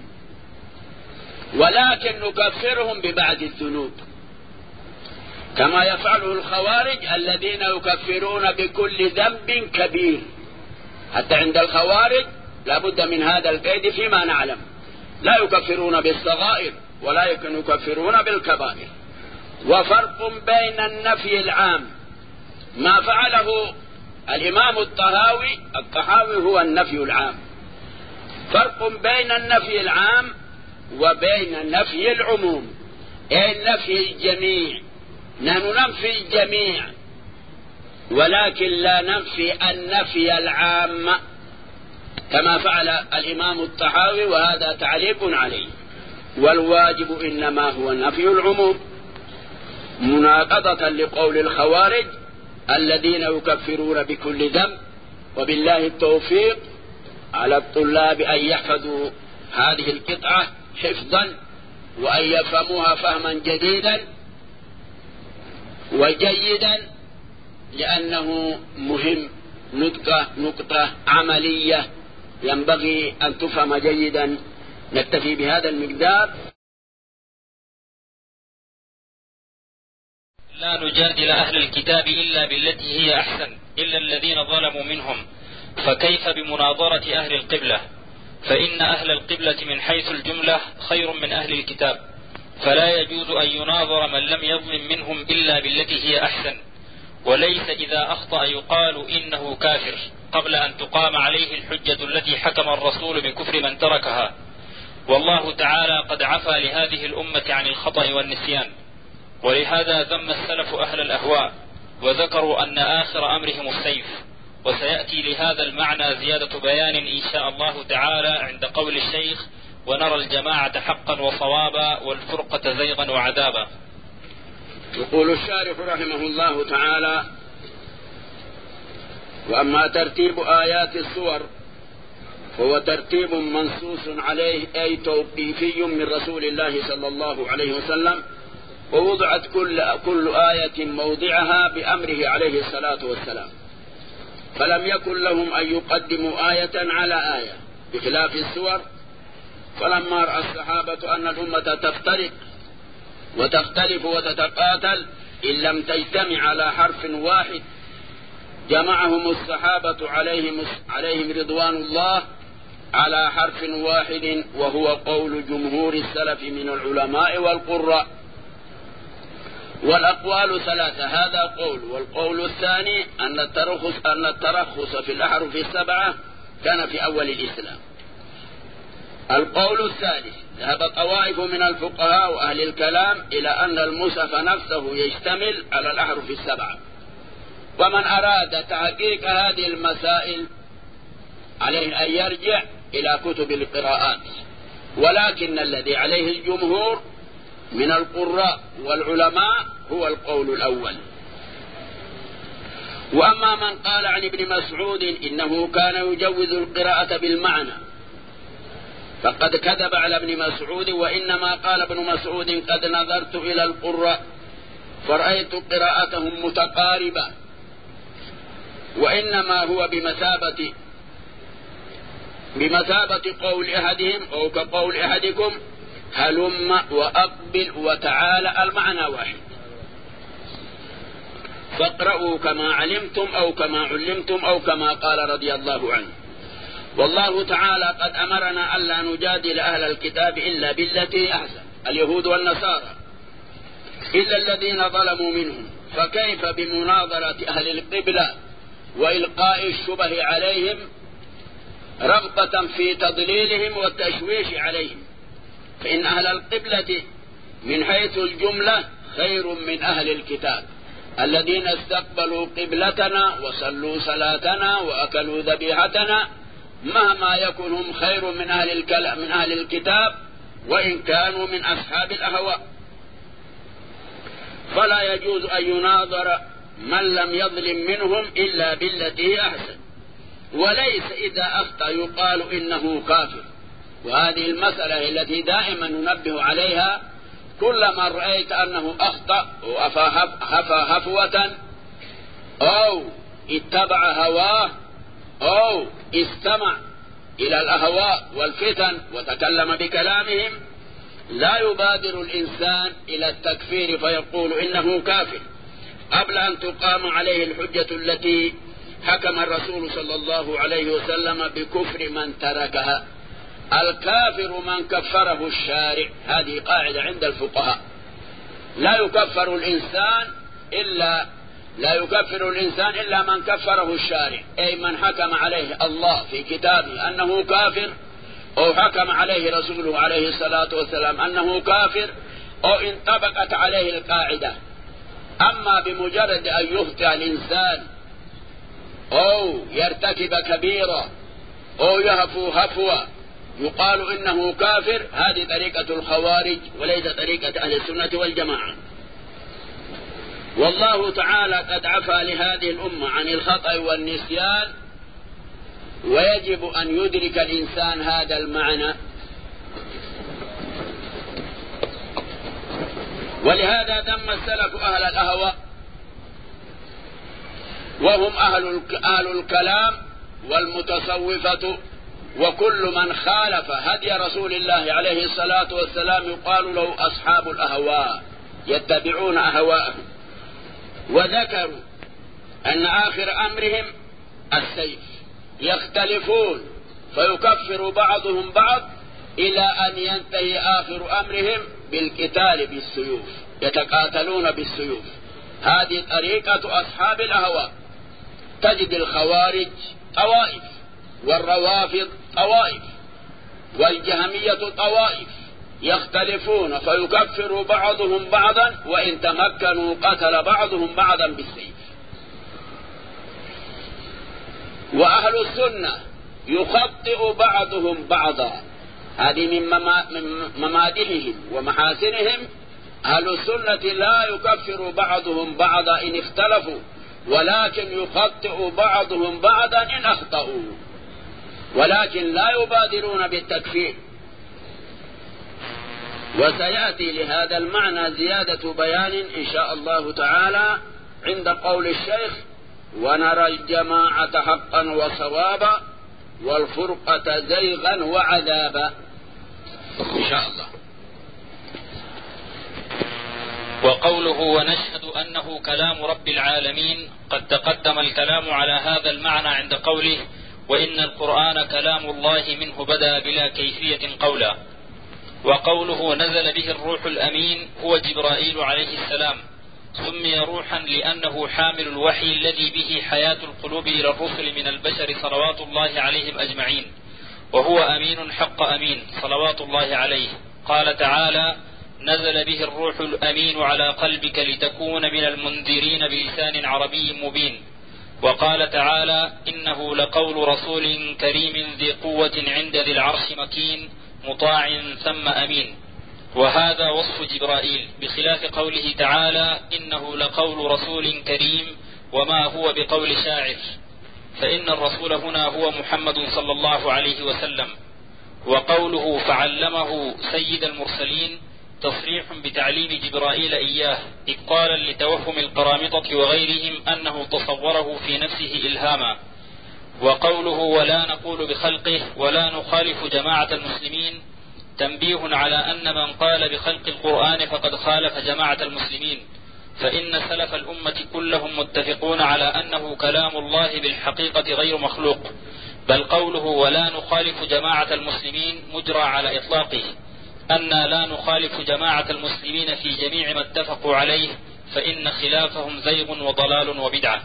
ولكن نكفرهم ببعض الذنوب، كما يفعله الخوارج الذين يكفرون بكل ذنب كبير. حتى عند الخوارج لا بد من هذا القيد فيما نعلم، لا يكفرون بالصغائر ولا يكفرون بالكبائر. وفرق بين النفي العام ما فعله الإمام الطحاوي الطحاوي هو النفي العام، فرق بين النفي العام وبين نفي العموم، أي نفي الجميع. نحن ننفي الجميع ولكن لا ننفي النفي العام كما فعل الإمام الطحاوي، وهذا تعليق عليه. والواجب إنما هو نفي العموم، مناقضة لقول الخوارج الذين يكفرون بكل ذنب. وبالله التوفيق على الطلاب أن يحفظوا هذه القطعة حفظا وأن يفهموها فهما جديدا وجيدا، لأنه مهم، نقطة نقطة عملية ينبغي أن تفهم جيدا. نكتفي بهذا المقدار. لا نجادل أهل الكتاب إلا بالتي هي أحسن إلا الذين ظلموا منهم، فكيف بمناظرة أهل القبلة؟ فإن أهل القبلة من حيث الجملة خير من أهل الكتاب، فلا يجوز أن يناظر من لم يظلم منهم إلا بالتي هي أحسن. وليس إذا أخطأ يقال إنه كافر قبل أن تقام عليه الحجة التي حكم الرسول بكفر من تركها. والله تعالى قد عفى لهذه الأمة عن الخطأ والنسيان، ولهذا ذم السلف أهل الأهواء وذكروا أن آخر أمرهم السيف. وسيأتي لهذا المعنى زيادة بيان إن شاء الله تعالى عند قول الشيخ: ونرى الجماعة حقا وصوابا والفرقة زيغا وعذابا. يقول الشارح رحمه الله تعالى: وأما ترتيب آيات السور هو ترتيب منصوص عليه، أي توقيفي من رسول الله صلى الله عليه وسلم، ووضعت كل, كل آية موضعها بأمره عليه الصلاة والسلام، فلم يكن لهم أن يقدموا آية على آية بخلاف السور. فلما رأى الصحابة أن الأمة تفترق وتختلف وتتقاتل إن لم تجتمع على حرف واحد، جمعهم الصحابة عليهم, عليهم رضوان الله على حرف واحد، وهو قول جمهور السلف من العلماء والقراء. والأقوال ثلاثة، هذا قول. والقول الثاني أن الترخص, أن الترخص في الأحرف السبعة كان في أول الإسلام. القول الثالث ذهب طوائف من الفقهاء وأهل الكلام إلى أن المصحف نفسه يشتمل على الأحرف السبعة. ومن أراد تحقيق هذه المسائل عليه أن يرجع إلى كتب القراءات، ولكن الذي عليه الجمهور من القراء والعلماء هو القول الأول. وأما من قال عن ابن مسعود إنه كان يجوز القراءة بالمعنى فقد كذب على ابن مسعود، وإنما قال ابن مسعود: قد نظرت إلى القراء فرأيت قراءتهم متقاربة، وإنما هو بمثابة بمثابة قول أحدهم أو كقول أحدكم: هلم وأقبل وتعالى، المعنى واحد، فاقرأوا كما علمتم أو كما علمتم أو كما قال رضي الله عنه. والله تعالى قد أمرنا ألا نجادل أهل الكتاب إلا بالتي أحسن، اليهود والنصارى، إلا الذين ظلموا منهم، فكيف بمناظرة أهل القبلة وإلقاء الشبه عليهم رغبة في تضليلهم والتشويش عليهم؟ فإن أهل القبلة من حيث الجملة خير من أهل الكتاب الذين استقبلوا قبلتنا وصلوا صلاتنا وأكلوا ذبيحتنا مهما يكن هم خير من أهل الكلام من أهل الكتاب وإن كانوا من أصحاب الأهواء. فلا يجوز أن يناظر من لم يظلم منهم إلا بالتي هي أحسن، وليس إذا أخطأ يقال إنه كافر. وهذه المسألة التي دائما ننبه عليها، كلما رأيت أنه أخطأ وهفى هفوة أو اتبع هواه أو استمع إلى الأهواء والفتن وتكلم بكلامهم، لا يبادر الإنسان إلى التكفير فيقول إنه كافر قبل أن تقام عليه الحجة التي حكم الرسول صلى الله عليه وسلم بكفر من تركها. الكافر من كفره الشارع، هذه قاعدة عند الفقهاء. لا يكفر الإنسان إلا لا يكفر الإنسان إلا من كفره الشارع، أي من حكم عليه الله في كتابه أنه كافر، أو حكم عليه رسوله عليه الصلاة والسلام أنه كافر، أو انطبقت عليه القاعدة. أما بمجرد أن يخطئ الإنسان أو يرتكب كبيرة أو يهفو هفوة يقال إنه كافر، هذه طريقة الخوارج وليس طريقة أهل السنة والجماعة. والله تعالى قد عفى لهذه الأمة عن الخطأ والنسيان، ويجب أن يدرك الإنسان هذا المعنى. ولهذا ذم السلف أهل الأهواء، وهم أهل أهل الكلام والمتصوفة، وكل من خالف هدي رسول الله عليه الصلاة والسلام يقال له أصحاب الأهواء، يتبعون أهواءهم. وذكروا أن آخر أمرهم السيف، يختلفون فيكفر بعضهم بعض إلى أن ينتهي آخر أمرهم بالقتال بالسيوف، يتقاتلون بالسيوف. هذه طريقة أصحاب الأهواء. تجد الخوارج طوائف، والروافض طوائف، والجهمية طوائف، يختلفون فيكفر بعضهم بعضا، وإن تمكنوا قتل بعضهم بعضا بالسيف. وأهل السنة يخطئ بعضهم بعضا، هذه من ممادحهم ومحاسنهم. أهل السنة لا يكفر بعضهم بعضا إن اختلفوا، ولكن يخطئ بعضهم بعضا إن أخطأوا، ولكن لا يبادرون بالتكفير. وسيأتي لهذا المعنى زيادة بيان إن شاء الله تعالى عند قول الشيخ: ونرى الجماعة حقا وصوابا والفرقة زيغا وعذابا، إن شاء الله. وقوله ونشهد أنه كلام رب العالمين، قد تقدم الكلام على هذا المعنى عند قوله: وإن القرآن كلام الله منه بدأ بلا كيفية قولا. وقوله نزل به الروح الأمين هو جبرائيل عليه السلام، سمي روحا لأنه حامل الوحي الذي به حياة القلوب إلى الرسل من البشر صلوات الله عليهم أجمعين، وهو أمين حق أمين صلوات الله عليه. قال تعالى: نزل به الروح الأمين على قلبك لتكون من المنذرين بلسان عربي مبين. وقال تعالى: إنه لقول رسول كريم ذي قوة عند ذي العرش مكين مطاع ثم أمين. وهذا وصف جبرائيل، بخلاف قوله تعالى: إنه لقول رسول كريم وما هو بقول شاعر، فإن الرسول هنا هو محمد صلى الله عليه وسلم. وقوله فعلمه سيد المرسلين تصريح بتعليم جبرائيل إياه، إبطالا لتوهم القرامطة وغيرهم أنه تصوره في نفسه إلهاما. وقوله ولا نقول بخلقه ولا نخالف جماعة المسلمين تنبيه على أن من قال بخلق القرآن فقد خالف جماعة المسلمين، فإن سلف الأمة كلهم متفقون على أنه كلام الله بالحقيقة غير مخلوق، بل قوله ولا نخالف جماعة المسلمين مجرى على إطلاقه، أن لا نخالف جماعة المسلمين في جميع ما اتفقوا عليه، فإن خلافهم زيغ وضلال وبدعة.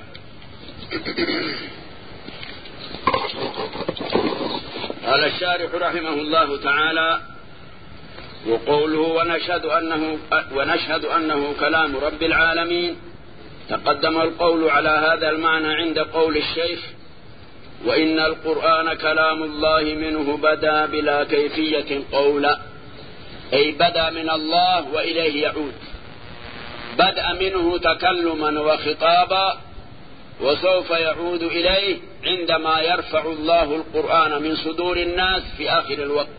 قال الشارح رحمه الله تعالى: وقوله ونشهد أنه, ونشهد أنه كلام رب العالمين، تقدم القول على هذا المعنى عند قول الشيخ: وإن القرآن كلام الله منه بدا بلا كيفية قولا، أي بدا من الله وإليه يعود، بدأ منه تكلما وخطابا، وسوف يعود إليه عندما يرفع الله القرآن من صدور الناس في آخر الوقت.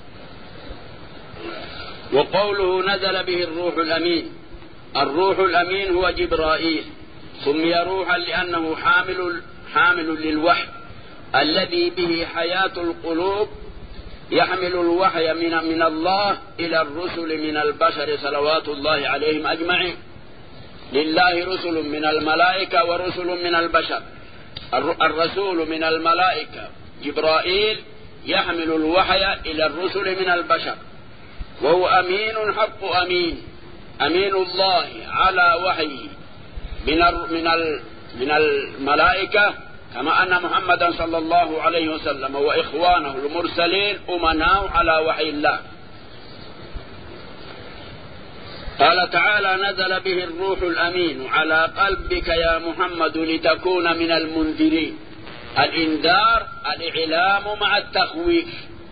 وقوله نزل به الروح الأمين، الروح الأمين هو جبرائيل، سمي روحا لأنه حامل حامل للوحي الذي به حياة القلوب، يحمل الوحي من من الله إلى الرسل من البشر صلوات الله عليهم أجمعين. لله رسل من الملائكة ورسل من البشر. الرسول من الملائكة جبرائيل يحمل الوحي إلى الرسل من البشر، وهو أمين حق أمين، أمين الله على وحيه من من من الملائكة، كما أن محمدا صلى الله عليه وسلم وإخوانه المرسلين أمناء على وحي الله. قال تعالى نزل به الروح الأمين على قلبك يا محمد لتكون من المنذرين. الإنذار الإعلام مع التخويف،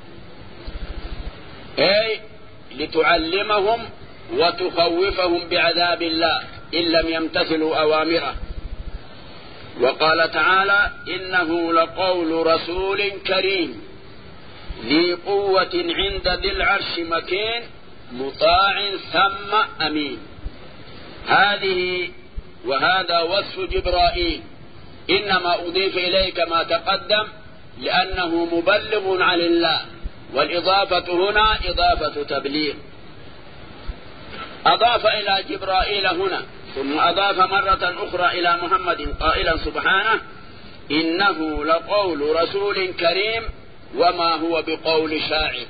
أي لتعلمهم وتخوفهم بعذاب الله إن لم يمتثلوا أوامره. وقال تعالى إنه لقول رسول كريم ذي قوة عند ذي العرش مكين مطاع ثم أمين. هذه وهذا وصف جبرائيل، إنما أضيف إليه كما تقدم لأنه مبلغ عن الله، والإضافة هنا إضافة تبليغ. أضاف إلى جبرائيل هنا ثم أضاف مرة أخرى إلى محمد قائلا سبحانه إنه لقول رسول كريم وما هو بقول شاعر.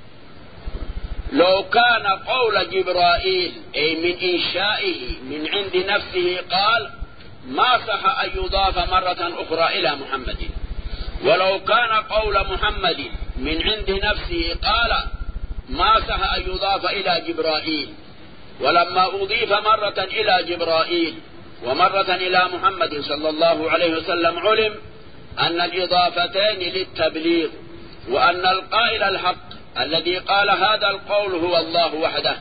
لو كان قول جبرائيل أي من إنشائه من عند نفسه قال ما صح أن يضاف مرة أخرى إلى محمد، ولو كان قول محمد من عند نفسه قال ما صح أن يضاف إلى جبرائيل. ولما أضيف مرة إلى جبرائيل ومرة إلى محمد صلى الله عليه وسلم علم أن الإضافتين للتبليغ، وأن القائل الحق الذي قال هذا القول هو الله وحده.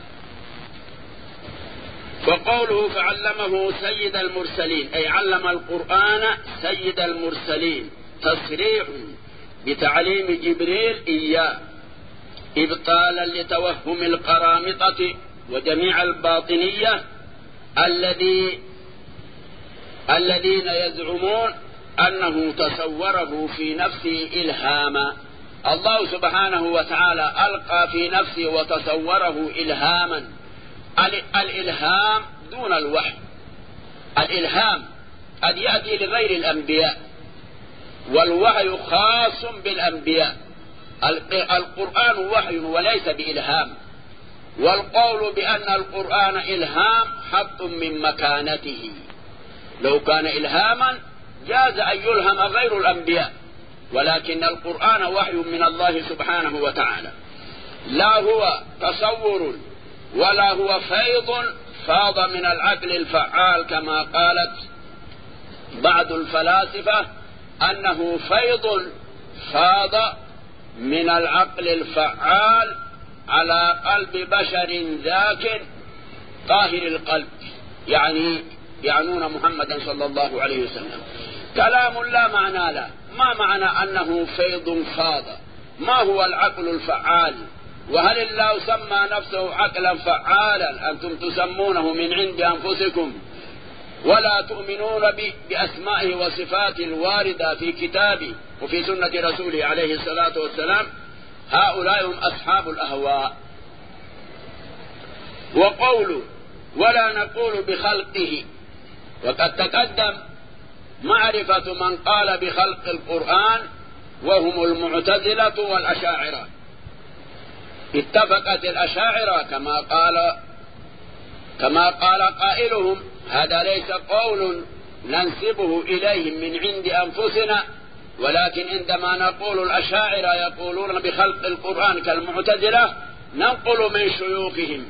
وقوله فعلمه سيد المرسلين أي علم القرآن سيد المرسلين، تصريح بتعليم جبريل إياه إبطالا لتوهم القرامطة وجميع الباطنية الذي الذين يزعمون أنه تصوره في نفسه إلهاما. الله سبحانه وتعالى ألقى في نفسه وتصوره إلهاما. الإلهام دون الوحي، الإلهام قد يأتي لغير الأنبياء، والوحي خاص بالأنبياء. القرآن وحي وليس بإلهام، والقول بأن القرآن إلهام حط من مكانته. لو كان إلهاما جاز أن يلهم غير الأنبياء، ولكن القرآن وحي من الله سبحانه وتعالى، لا هو تصور ولا هو فيض فاض من العقل الفعال كما قالت بعض الفلاسفة أنه فيض فاض من العقل الفعال على قلب بشر ذاك طاهر القلب، يعني يعنون محمدا صلى الله عليه وسلم. كلام لا معنى له، ما معنى أنه فيض فاض؟ ما هو العقل الفعال؟ وهل الله سمى نفسه عقلا فعالا أنتم تسمونه من عند أنفسكم ولا تؤمنون بأسمائه وصفاته الواردة في كتابه وفي سنة رسوله عليه الصلاة والسلام؟ هؤلاء هم أصحاب الأهواء. وقول ولا نقول بخلقه، وقد تقدم معرفة من قال بخلق القرآن وهم المعتزلة والأشاعرة. اتفقت الأشاعرة كما قال كما قال قائلهم هذا ليس قول ننسبه إليهم من عند أنفسنا، ولكن عندما نقول الأشاعرة يقولون بخلق القرآن كالمعتزلة ننقل من شيوخهم،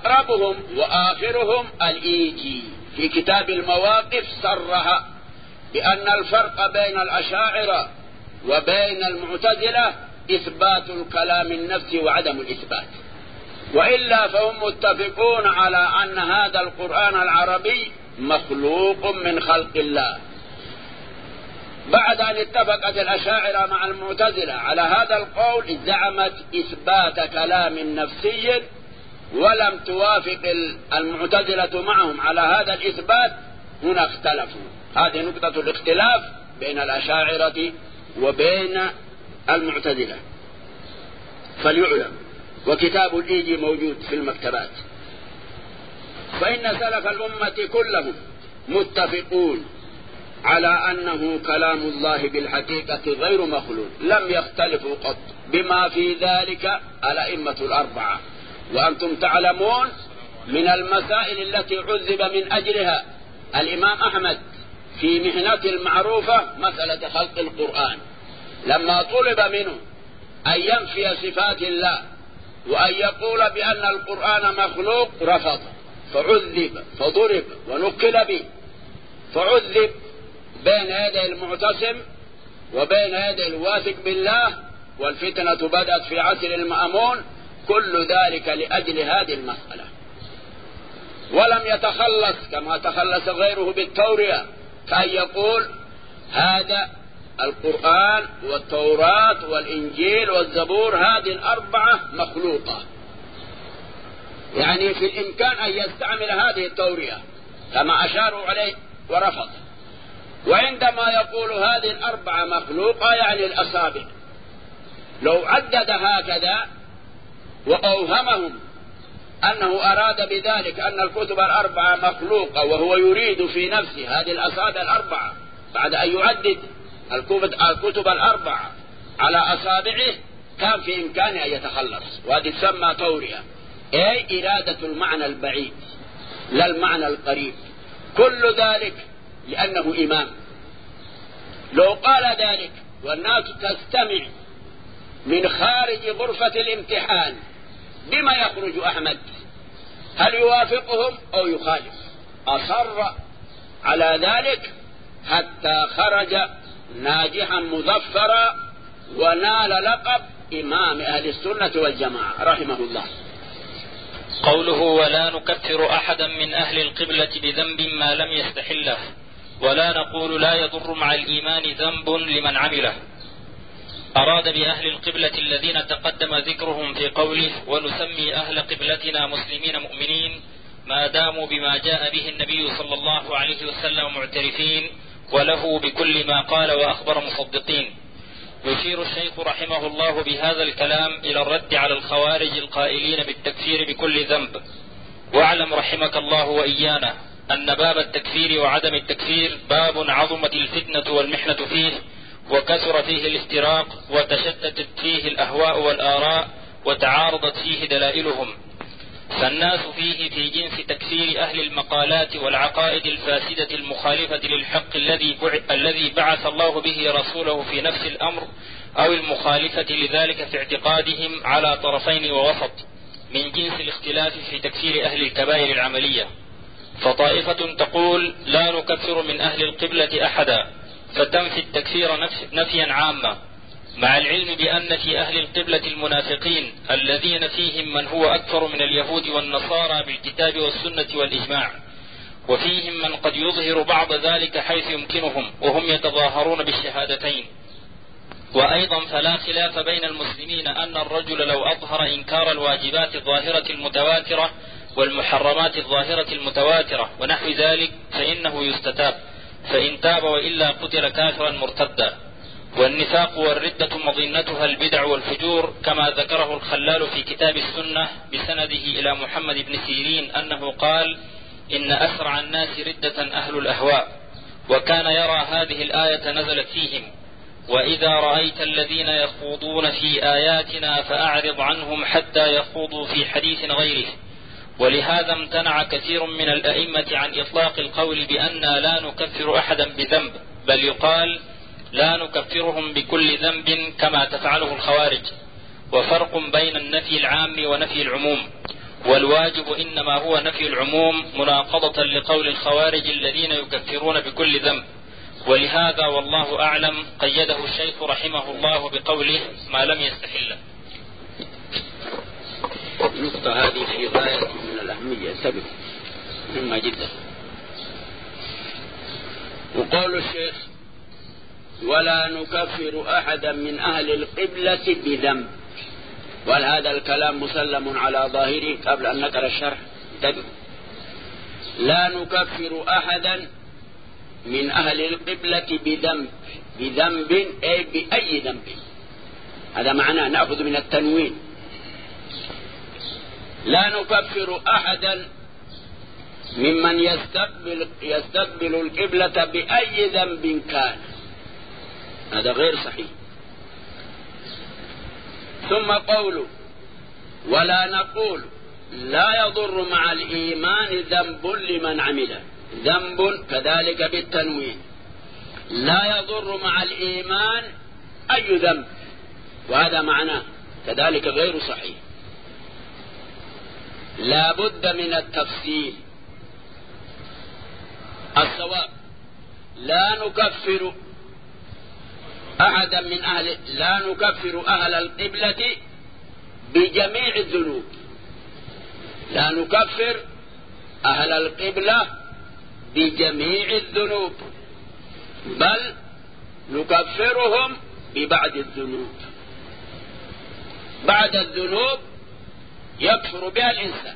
وأقربهم وآخرهم الإيجي في كتاب المواقف صرح بأن الفرق بين الأشاعرة وبين المعتزلة إثبات الكلام النفسي وعدم الإثبات، وإلا فهم متفقون على أن هذا القرآن العربي مخلوق من خلق الله. بعد أن اتفقت الأشاعرة مع المعتزلة على هذا القول زعمت إثبات كلام نفسي، ولم توافق المعتزلة معهم على هذا الإثبات. هنا اختلفوا، هذه نقطة الاختلاف بين الأشاعرة وبين المعتزلة. فليعلم، وكتاب الإيجي موجود في المكتبات، فإن سلف الأمة كلهم متفقون على أنه كلام الله بالحقيقة غير مخلوق، لم يختلفوا قط، بما في ذلك الأئمة الأربعة. وأنتم تعلمون من المسائل التي عذب من أجلها الإمام أحمد في مهنته المعروفة مسألة خلق القرآن، لما طلب منه أن ينفي صفات الله وأن يقول بأن القرآن مخلوق رفض، فعذب فضرب ونكل به، فعذب بين يدي المعتصم وبين يدي الواثق بالله، والفتنة بدأت في عصر المأمون، كل ذلك لأجل هذه المسألة. ولم يتخلص كما تخلص غيره بالتورية، كأن يقول هذا القرآن والتوراة والإنجيل والزبور هذه الأربعة مخلوقة، يعني في الإمكان أن يستعمل هذه التورية كما أشاروا عليه ورفض. وعندما يقول هذه الأربعة مخلوقة يعني الأصابع، لو عدد هكذا وأوهمهم أنه أراد بذلك أن الكتب الأربعة مخلوقة، وهو يريد في نفسه هذه الأصابع الأربعة بعد أن يعدد الكتب الأربعة على أصابعه، كان في إمكانه أن يتخلص، وهذه تسمى تورية، أي إرادة المعنى البعيد لا المعنى القريب. كل ذلك لأنه إمام. لو قال ذلك والناس تستمع من خارج غرفة الامتحان بما يخرج أحمد، هل يوافقهم أو يخالف؟ أصر على ذلك حتى خرج ناجحا مظفرا ونال لقب إمام أهل السنة والجماعة رحمه الله. قوله ولا نكفر أحدا من أهل القبلة بذنب ما لم يستحله، ولا نقول لا يضر مع الإيمان ذنب لمن عمله، أراد بأهل القبلة الذين تقدم ذكرهم في قوله ونسمي أهل قبلتنا مسلمين مؤمنين ما داموا بما جاء به النبي صلى الله عليه وسلم معترفين وله بكل ما قال وأخبر مصدقين. يشير الشيخ رحمه الله بهذا الكلام إلى الرد على الخوارج القائلين بالتكفير بكل ذنب. واعلم رحمك الله وإيانا أن باب التكفير وعدم التكفير باب عظمت الفتنة والمحنة فيه، وكثر فيه الافتراق، وتشتتت فيه الأهواء والآراء، وتعارضت فيه دلائلهم، فالناس فيه في جنس تكفير أهل المقالات والعقائد الفاسدة المخالفة للحق الذي بعث الله به رسوله في نفس الأمر، أو المخالفة لذلك في اعتقادهم على طرفين ووسط، من جنس الاختلاف في تكفير أهل الكبائر العملية. فطائفة تقول لا نكفر من أهل القبلة أحدا، فتنفي التكفير نفيا عاما، مع العلم بأن في أهل القبلة المنافقين الذين فيهم من هو أكثر من اليهود والنصارى بالكتاب والسنة والإجماع، وفيهم من قد يظهر بعض ذلك حيث يمكنهم وهم يتظاهرون بالشهادتين. وأيضا فلا خلاف بين المسلمين أن الرجل لو أظهر إنكار الواجبات الظاهرة المتواترة والمحرمات الظاهرة المتواترة ونحو ذلك فإنه يستتاب، فإن تاب وإلا قتل كافرا مرتدا. والنفاق والردة مظنتها البدع والفجور، كما ذكره الخلال في كتاب السنة بسنده إلى محمد بن سيرين أنه قال إن أسرع الناس ردة أهل الأهواء، وكان يرى هذه الآية نزلت فيهم وإذا رأيت الذين يخوضون في آياتنا فأعرض عنهم حتى يخوضوا في حديث غيره. ولهذا امتنع كثير من الأئمة عن إطلاق القول بأننا لا نكفر أحدا بذنب، بل يقال لا نكفرهم بكل ذنب كما تفعله الخوارج. وفرق بين النفي العام ونفي العموم، والواجب إنما هو نفي العموم مناقضة لقول الخوارج الذين يكفرون بكل ذنب، ولهذا والله أعلم قيده الشيخ رحمه الله بقوله ما لم يستحل. النقطة هذه في غاية من الأهمية، سبب مهمة جدا. وقول الشيخ ولا نكفر أحدا من أهل القبلة بذنب، وهذا الكلام مسلم على ظاهره قبل أن نقرأ الشرح. انتبهوا، لا نكفر أحدا من أهل القبلة بذنب، بذنب أي بأي ذنب، هذا معناه نأخذ من التنوين. لا نكفر أحدا ممن يستقبل, يستقبل القبلة بأي ذنب كان، هذا غير صحيح. ثم قوله ولا نقول لا يضر مع الإيمان ذنب لمن عمله، ذنب كذلك بالتنوين، لا يضر مع الإيمان أي ذنب، وهذا معناه كذلك غير صحيح. لا بد من التفصيل. الصواب لا نكفر أحدا من أهل لا نكفر أهل القبلة بجميع الذنوب، لا نكفر أهل القبلة بجميع الذنوب، بل نكفرهم ببعض الذنوب. بعد الذنوب يكفر بها الإنسان،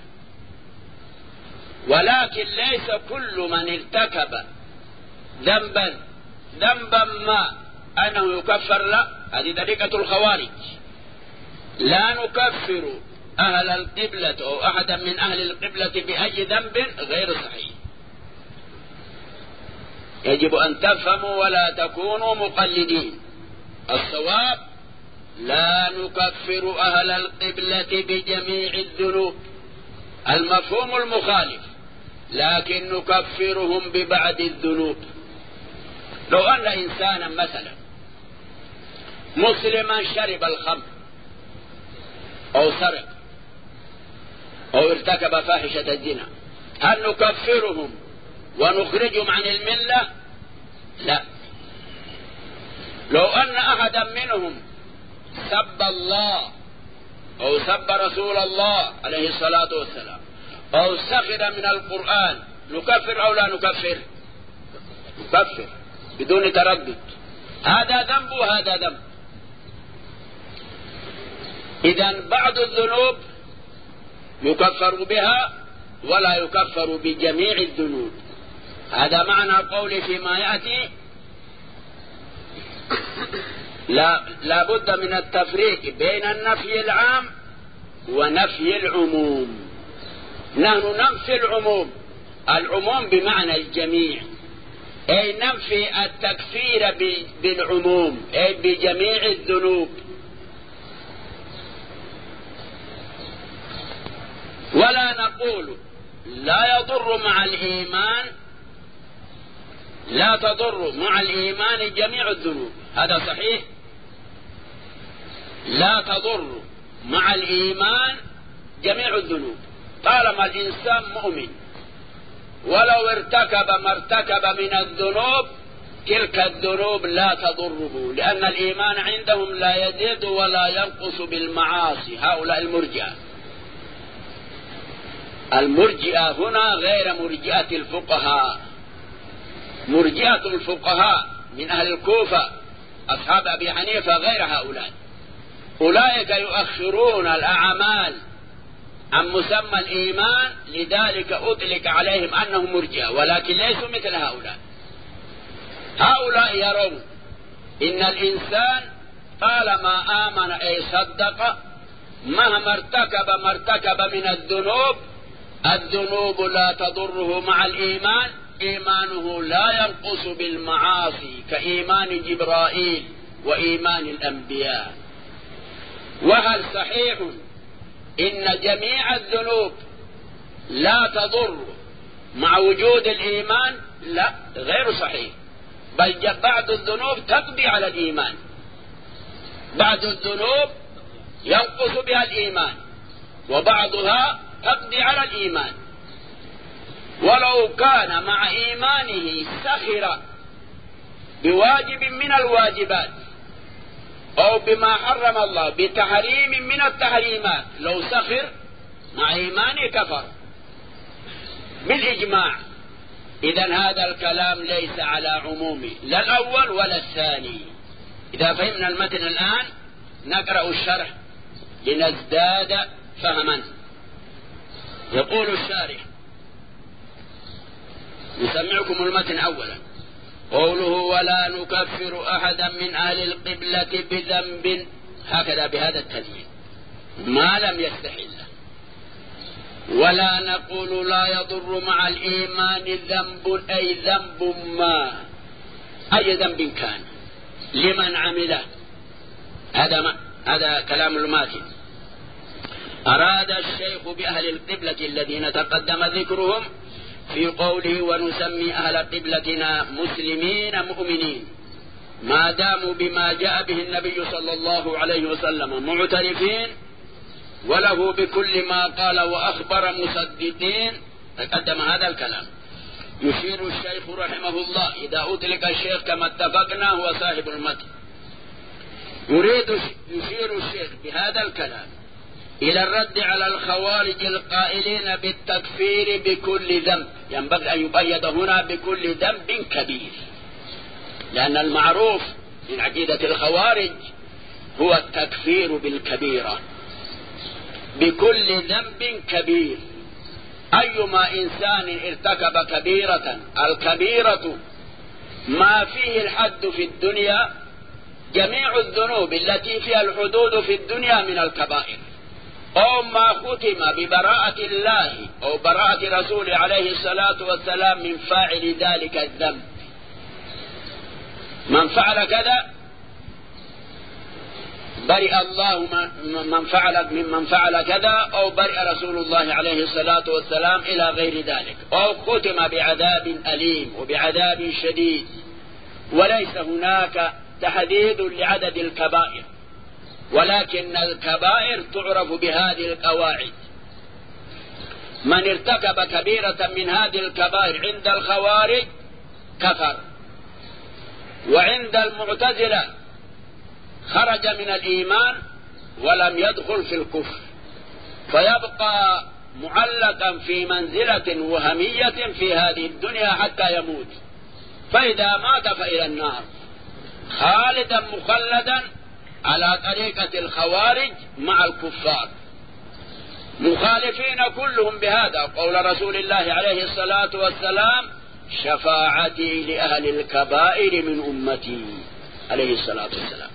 ولكن ليس كل من ارتكب ذنبا ذنبا ما أنه يكفر، لا، هذه طريقة الخوارج. لا نكفر أهل القبلة أو أحدا من أهل القبلة بأي ذنب غير صحيح. يجب أن تفهموا ولا تكونوا مقلدين. الصواب لا نكفر أهل القبلة بجميع الذنوب، المفهوم المخالف، لكن نكفرهم ببعض الذنوب. لو أن إنسانا مثلا مسلما شرب الخمر أو سرق أو ارتكب فاحشة الزنا، هل نكفرهم ونخرجهم عن الملة؟ لا. لو أن أحدا منهم سب الله أو سب رسول الله عليه الصلاة والسلام أو سخر من القرآن، نكفر أو لا نكفر؟ نكفر بدون تردد، هذا ذنب وهذا ذنب. إذن بعض الذنوب يكفر بها ولا يكفر بجميع الذنوب. هذا معنى قولي فيما يأتي لا, لا بد من التفريق بين النفي العام ونفي العموم. نحن ننفي العموم، العموم بمعنى الجميع، أي ننفي التكفير بالعموم أي بجميع الذنوب. ولا نقول لا يضر مع الإيمان، لا تضر مع الإيمان جميع الذنوب، هذا صحيح. لا تضر مع الإيمان جميع الذنوب، طالما الإنسان مؤمن ولو ارتكب ما ارتكب من الذنوب تلك الذنوب لا تضره، لأن الإيمان عندهم لا يزيد ولا ينقص بالمعاصي. هؤلاء المرجئة المرجئة هنا غير مرجئة الفقهاء. مرجئة الفقهاء من أهل الكوفة أصحاب أبي حنيفة غير هؤلاء، أولئك يؤخرون الأعمال عن مسمى الإيمان، لذلك أطلق عليهم أنهم مرجئة، ولكن ليسوا مثل هؤلاء. هؤلاء يرون إن الإنسان طالما آمن أي صدق مهما ارتكب ما ارتكب من الذنوب، الذنوب لا تضره مع الإيمان، إيمانه لا ينقص بالمعاصي كإيمان جبرائيل وإيمان الأنبياء. وهل صحيح إن جميع الذنوب لا تضر مع وجود الإيمان؟ لا، غير صحيح، بل بعض الذنوب تقضي على الإيمان، بعض الذنوب ينقص بها الإيمان وبعضها تقضي على الإيمان. ولو كان مع إيمانه سخر بواجب من الواجبات أو بما حرم الله بتحريم من التحريمات لو سخر مع إيمانه كفر بالإجماع. إذن هذا الكلام ليس على عمومه لا الأول ولا الثاني. إذا فهمنا المتن الآن نقرأ الشرح لنزداد فهما. يقول الشارح نسمعكم المتن أولا. قوله ولا نكفر أحدا من أهل القبلة بذنب، هكذا بهذا التنوين ما لم يستحله، ولا نقول لا يضر مع الإيمان ذنب أي ذنب ما أي ذنب كان لمن عمله. هذا ما هذا كلام الماتن. أراد الشيخ بأهل القبلة الذين تقدم ذكرهم في قوله ونسمي أهل قبلتنا مسلمين مؤمنين ما داموا بما جاء به النبي صلى الله عليه وسلم معترفين وله بكل ما قال وأخبر مصدقين. تقدم هذا الكلام. يشير الشيخ رحمه الله إذا أطلق الشيخ كما اتفقنا هو صاحب المتن، يريد يشير الشيخ بهذا الكلام إلى الرد على الخوارج القائلين بالتكفير بكل ذنب. ينبغي أن يقيد هنا بكل ذنب كبير، لأن المعروف من عقيدة الخوارج هو التكفير بالكبيرة بكل ذنب كبير. أيما إنسان ارتكب كبيرة، الكبيرة ما فيه الحد في الدنيا، جميع الذنوب التي فيها الحدود في الدنيا من الكبائر، أو ما ختم ببراءة الله أو براءة رسوله عليه الصلاة والسلام من فاعل ذلك الذنب. من فعل كذا برئ الله من فعل ممن فعل كذا، أو برئ رسول الله عليه الصلاة والسلام إلى غير ذلك، أو ختم بعذاب أليم وبعذاب شديد. وليس هناك تحديد لعدد الكبائر، ولكن الكبائر تعرف بهذه القواعد. من ارتكب كبيرة من هذه الكبائر عند الخوارج كفر، وعند المعتزلة خرج من الإيمان ولم يدخل في الكفر، فيبقى معلقا في منزلة وهمية في هذه الدنيا حتى يموت، فإذا مات فإلى النار خالدا مخلدا على طريقة الخوارج مع الكفار، مخالفين كلهم بهذا قول رسول الله عليه الصلاة والسلام شفاعتي لأهل الكبائر من أمتي عليه الصلاة والسلام.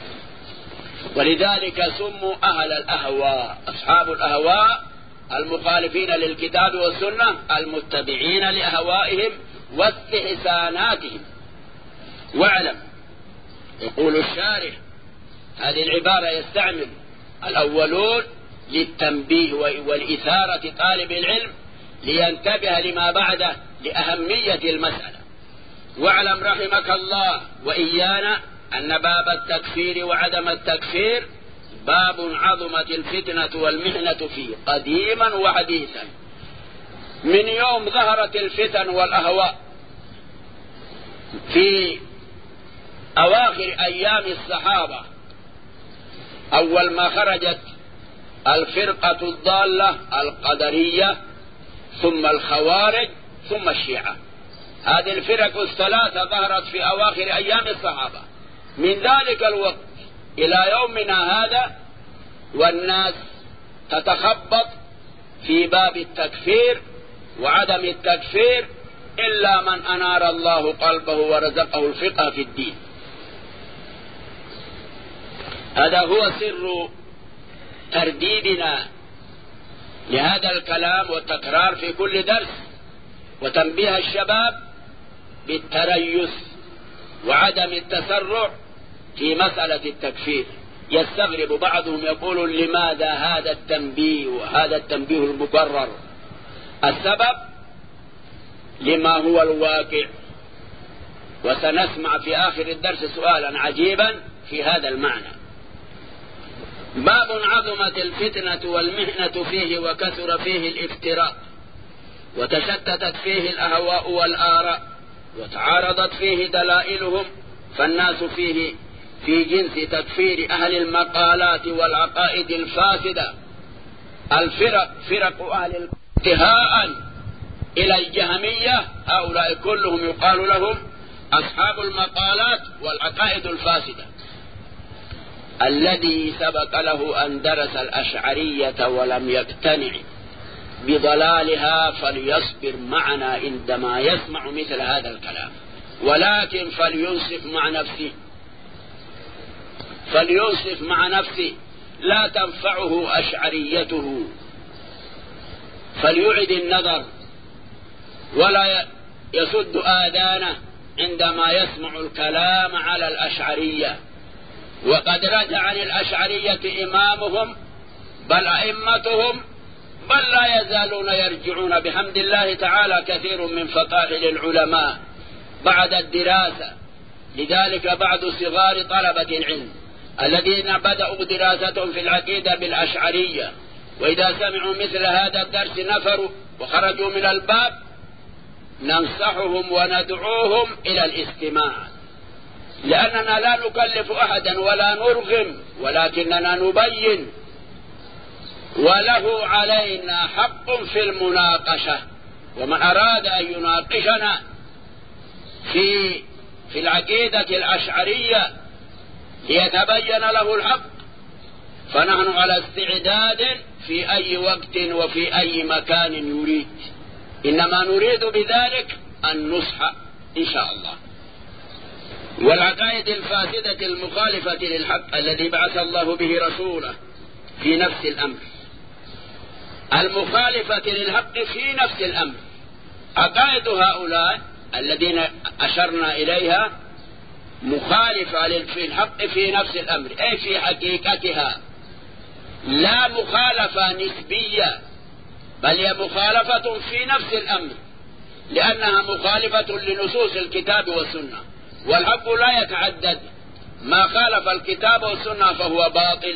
ولذلك سموا أهل الأهواء، أصحاب الأهواء المخالفين للكتاب والسنة المتبعين لأهوائهم واستحساناتهم. واعلم، يقول الشارح هذه العبارة يستعمل الأولون للتنبيه والإثارة طالب العلم لينتبه لما بعده لأهمية المسألة. واعلم رحمك الله وإيانا أن باب التكفير وعدم التكفير باب عظمت الفتنة والمحنة فيه قديما وحديثا، من يوم ظهرت الفتن والأهواء في أواخر أيام الصحابة، أول ما خرجت الفرقة الضالة القدرية ثم الخوارج ثم الشيعة. هذه الفرق الثلاثة ظهرت في أواخر أيام الصحابة. من ذلك الوقت إلى يومنا هذا والناس تتخبط في باب التكفير وعدم التكفير إلا من أنار الله قلبه ورزقه الفقه في الدين. هذا هو سر ترديدنا لهذا الكلام والتكرار في كل درس، وتنبيه الشباب بالتريث وعدم التسرع في مسألة التكفير. يستغرب بعضهم يقول لماذا هذا التنبيه وهذا التنبيه المكرر؟ السبب لما هو الواقع، وسنسمع في آخر الدرس سؤالا عجيبا في هذا المعنى. باب عظمت الفتنة والمحنة فيه وكثر فيه الافتراء وتشتتت فيه الأهواء والآراء وتعارضت فيه دلائلهم، فالناس فيه في جنس تكفير أهل المقالات والعقائد الفاسدة الفرق فرق أهل انتهاء إلى الجهمية، هؤلاء كلهم يقال لهم أصحاب المقالات والعقائد الفاسدة. الذي سبق له أن درس الأشعرية ولم يقتنع بضلالها فليصبر معنا عندما يسمع مثل هذا الكلام، ولكن فلينصف مع نفسه فلينصف مع نفسه لا تنفعه أشعريته، فليعد النظر ولا يسد آذانه عندما يسمع الكلام على الأشعرية. وقد رجع عن الأشعرية إمامهم بل أئمتهم، بل لا يزالون يرجعون بحمد الله تعالى كثير من فطاحل العلماء بعد الدراسة. لذلك بعض صغار طلبة العلم الذين بدأوا دراستهم في العقيدة بالأشعرية وإذا سمعوا مثل هذا الدرس نفروا وخرجوا من الباب، ننصحهم وندعوهم إلى الاستماع، لأننا لا نكلف أحدا ولا نرغم، ولكننا نبين، وله علينا حق في المناقشة. ومن أراد أن يناقشنا في في العقيدة الأشعرية ليتبين له الحق فنحن على استعداد في أي وقت وفي أي مكان يريد، إنما نريد بذلك النصح إن شاء الله. والعقائد الفاسدة المخالفة للحق الذي بعث الله به رسوله في نفس الأمر، المخالفة للحق في نفس الأمر، عقائد هؤلاء الذين أشرنا إليها مخالفة في الحق في نفس الأمر، أي في حقيقتها، لا مخالفة نسبية، بل هي مخالفة في نفس الأمر، لأنها مخالفة لنصوص الكتاب والسنة، والحق لا يتعدد، ما خالف الكتاب والسنة فهو باطل.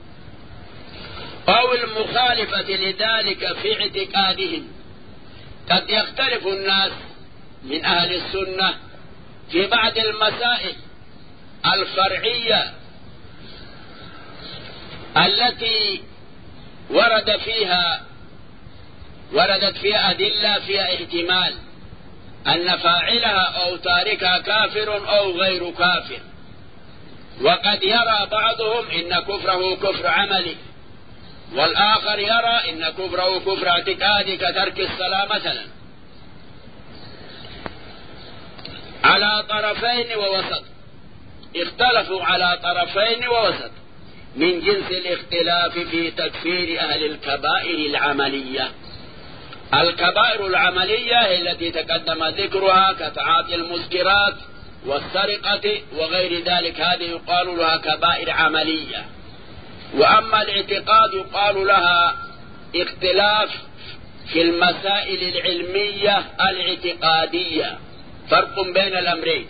أو المخالفة لذلك في اعتقادهم، قد يختلف الناس من أهل السنة في بعض المسائل الفرعية التي ورد فيها وردت فيها أدلة فيها احتمال أن فاعلها أو تاركها كافر أو غير كافر، وقد يرى بعضهم إن كفره كفر عملي، والآخر يرى إن كفره كفر اعتقادي كترك الصلاة مثلا، على طرفين ووسط، اختلفوا على طرفين ووسط من جنس الاختلاف في تكفير أهل الكبائر العملية. الكبائر العملية هي التي تقدم ذكرها كتعاطي المسكرات والسرقة وغير ذلك، هذه يقال لها كبائر عملية. وأما الاعتقاد يقال لها اختلاف في المسائل العلمية الاعتقادية، فرق بين الأمرين.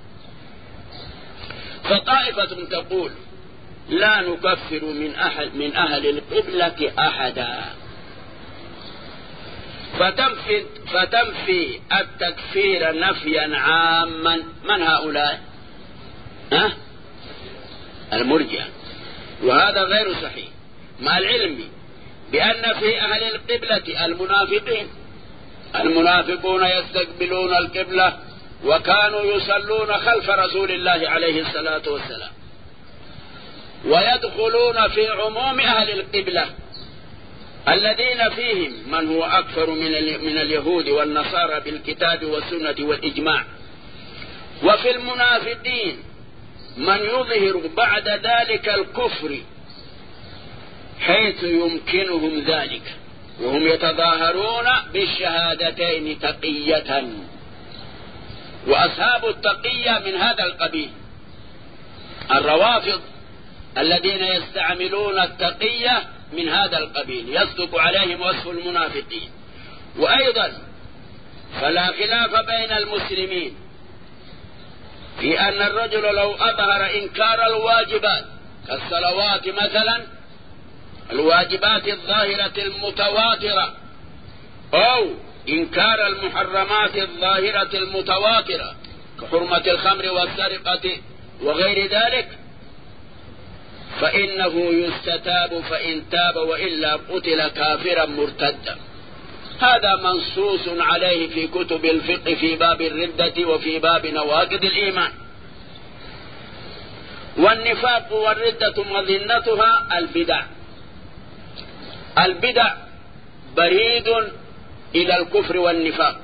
فطائفة تقول لا نكفر من أهل, من أهل القبلة أحدا، فتنفي, فتنفي التكفير نفيا عاما. من هؤلاء؟ أه؟ المرجئة. وهذا غير صحيح، مع العلم بأن في أهل القبلة المنافقين، المنافقون يستقبلون القبلة وكانوا يصلون خلف رسول الله عليه الصلاة والسلام، ويدخلون في عموم أهل القبلة الذين فيهم من هو أكثر من من اليهود والنصارى بالكتاب والسنة والإجماع. وفي المنافقين من يظهر بعد ذلك الكفر حيث يمكنهم ذلك، وهم يتظاهرون بالشهادتين تقية، وأصحاب التقية من هذا القبيل الروافض الذين يستعملون التقية من هذا القبيل، يصدق عليهم وصف المنافقين. وأيضا فلا خلاف بين المسلمين في أن الرجل لو أظهر إنكار الواجبات كالصلوات مثلا، الواجبات الظاهرة المتواترة، أو إنكار المحرمات الظاهرة المتواترة كحرمة الخمر والسرقة وغير ذلك فإنه يستتاب فإن تاب وإلا قتل كافرا مرتدا. هذا منصوص عليه في كتب الفقه في باب الردة وفي باب نواقض الإيمان. والنفاق والردة مظنتها البدع. البدع بريد إلى الكفر والنفاق.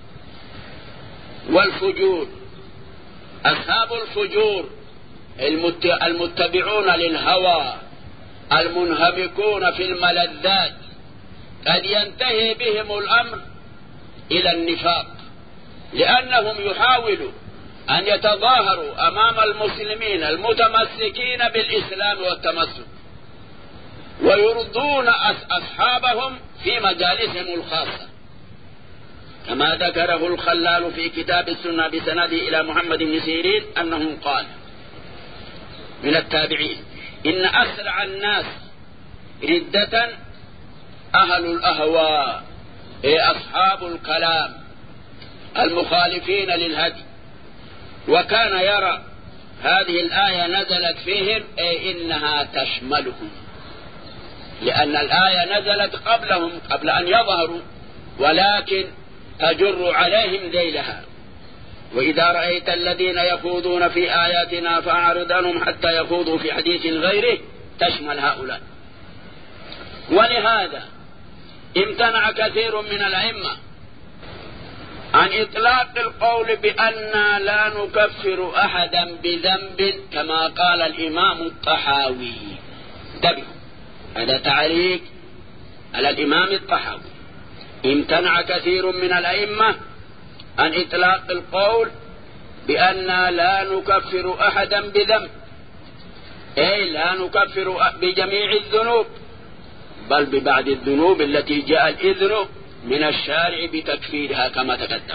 والفجور أصحاب الفجور المتبعون للهوى المنهمكون في الملذات قد ينتهي بهم الأمر إلى النفاق، لأنهم يحاولوا أن يتظاهروا أمام المسلمين المتمسكين بالإسلام والتمسك ويرضون أصحابهم في مجالسهم الخاصة، كما ذكره الخلال في كتاب السنة بسنده إلى محمد بن سيرين أنه قال من التابعين: إن أسرع الناس ردة أهل الأهواء، أي أصحاب الكلام المخالفين للهدي. وكان يرى هذه الآية نزلت فيهم أي إنها تشملهم، لأن الآية نزلت قبلهم قبل أن يظهروا، ولكن تجر عليهم ذيلها. وإذا رأيت الذين يخوضون في آياتنا فأعرض عنهم حتى يخوضوا في حديث غيره تشمل هؤلاء. ولهذا امتنع كثير من الأئمة عن إطلاق القول بأننا لا نكفر أحدا بذنب كما قال الإمام الطحاوي. انتبهوا، هذا تعليق على الإمام الطحاوي. امتنع كثير من الأئمة عن إطلاق القول بأننا لا نكفر أحدا بذنب، أي لا نكفر بجميع الذنوب، بل ببعض الذنوب التي جاء الإذن من الشارع بتكفيرها كما تقدم.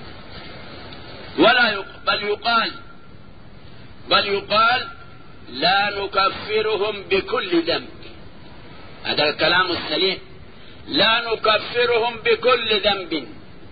ولا يق... بل يقال بل يقال لا نكفرهم بكل ذنب. هذا الكلام السليم، لا نكفرهم بكل ذنب،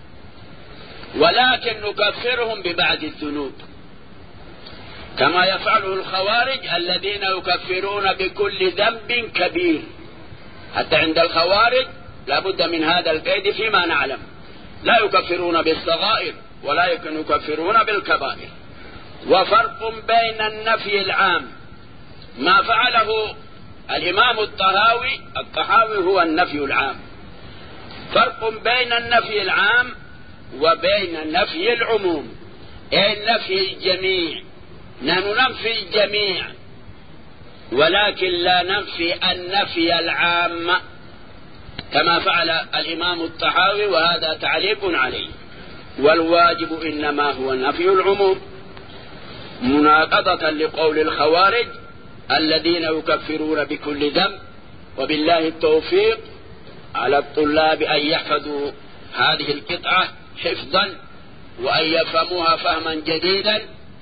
ولكن نكفرهم ببعض الذنوب، كما يفعله الخوارج الذين يكفرون بكل ذنب كبير. حتى عند الخوارج لا بد من هذا القيد فيما نعلم، لا يكفرون بالصغائر ولا يكفرون بالكبائر. وفرق بين النفي العام ما فعله الإمام الطحاوي الطحاوي هو النفي العام، فرق بين النفي العام وبين نفي العموم، أي نفي الجميع. نحن ننفي الجميع ولكن لا ننفي النفي العام كما فعل الإمام الطحاوي، وهذا تعليق عليه. والواجب إنما هو نفي العموم، مناقضة لقول الخوارج الذين يكفرون بكل ذنب. وبالله التوفيق على الطلاب أن يحفظوا هذه القطعة حفظا وأن يفهموها فهما جديدا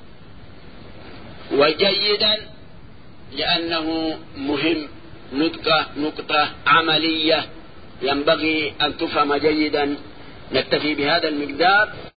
وجيدا، لأنه مهم، نقطة نقطة عملية ينبغي أن تفهم جيدا. نكتفي بهذا المقدار.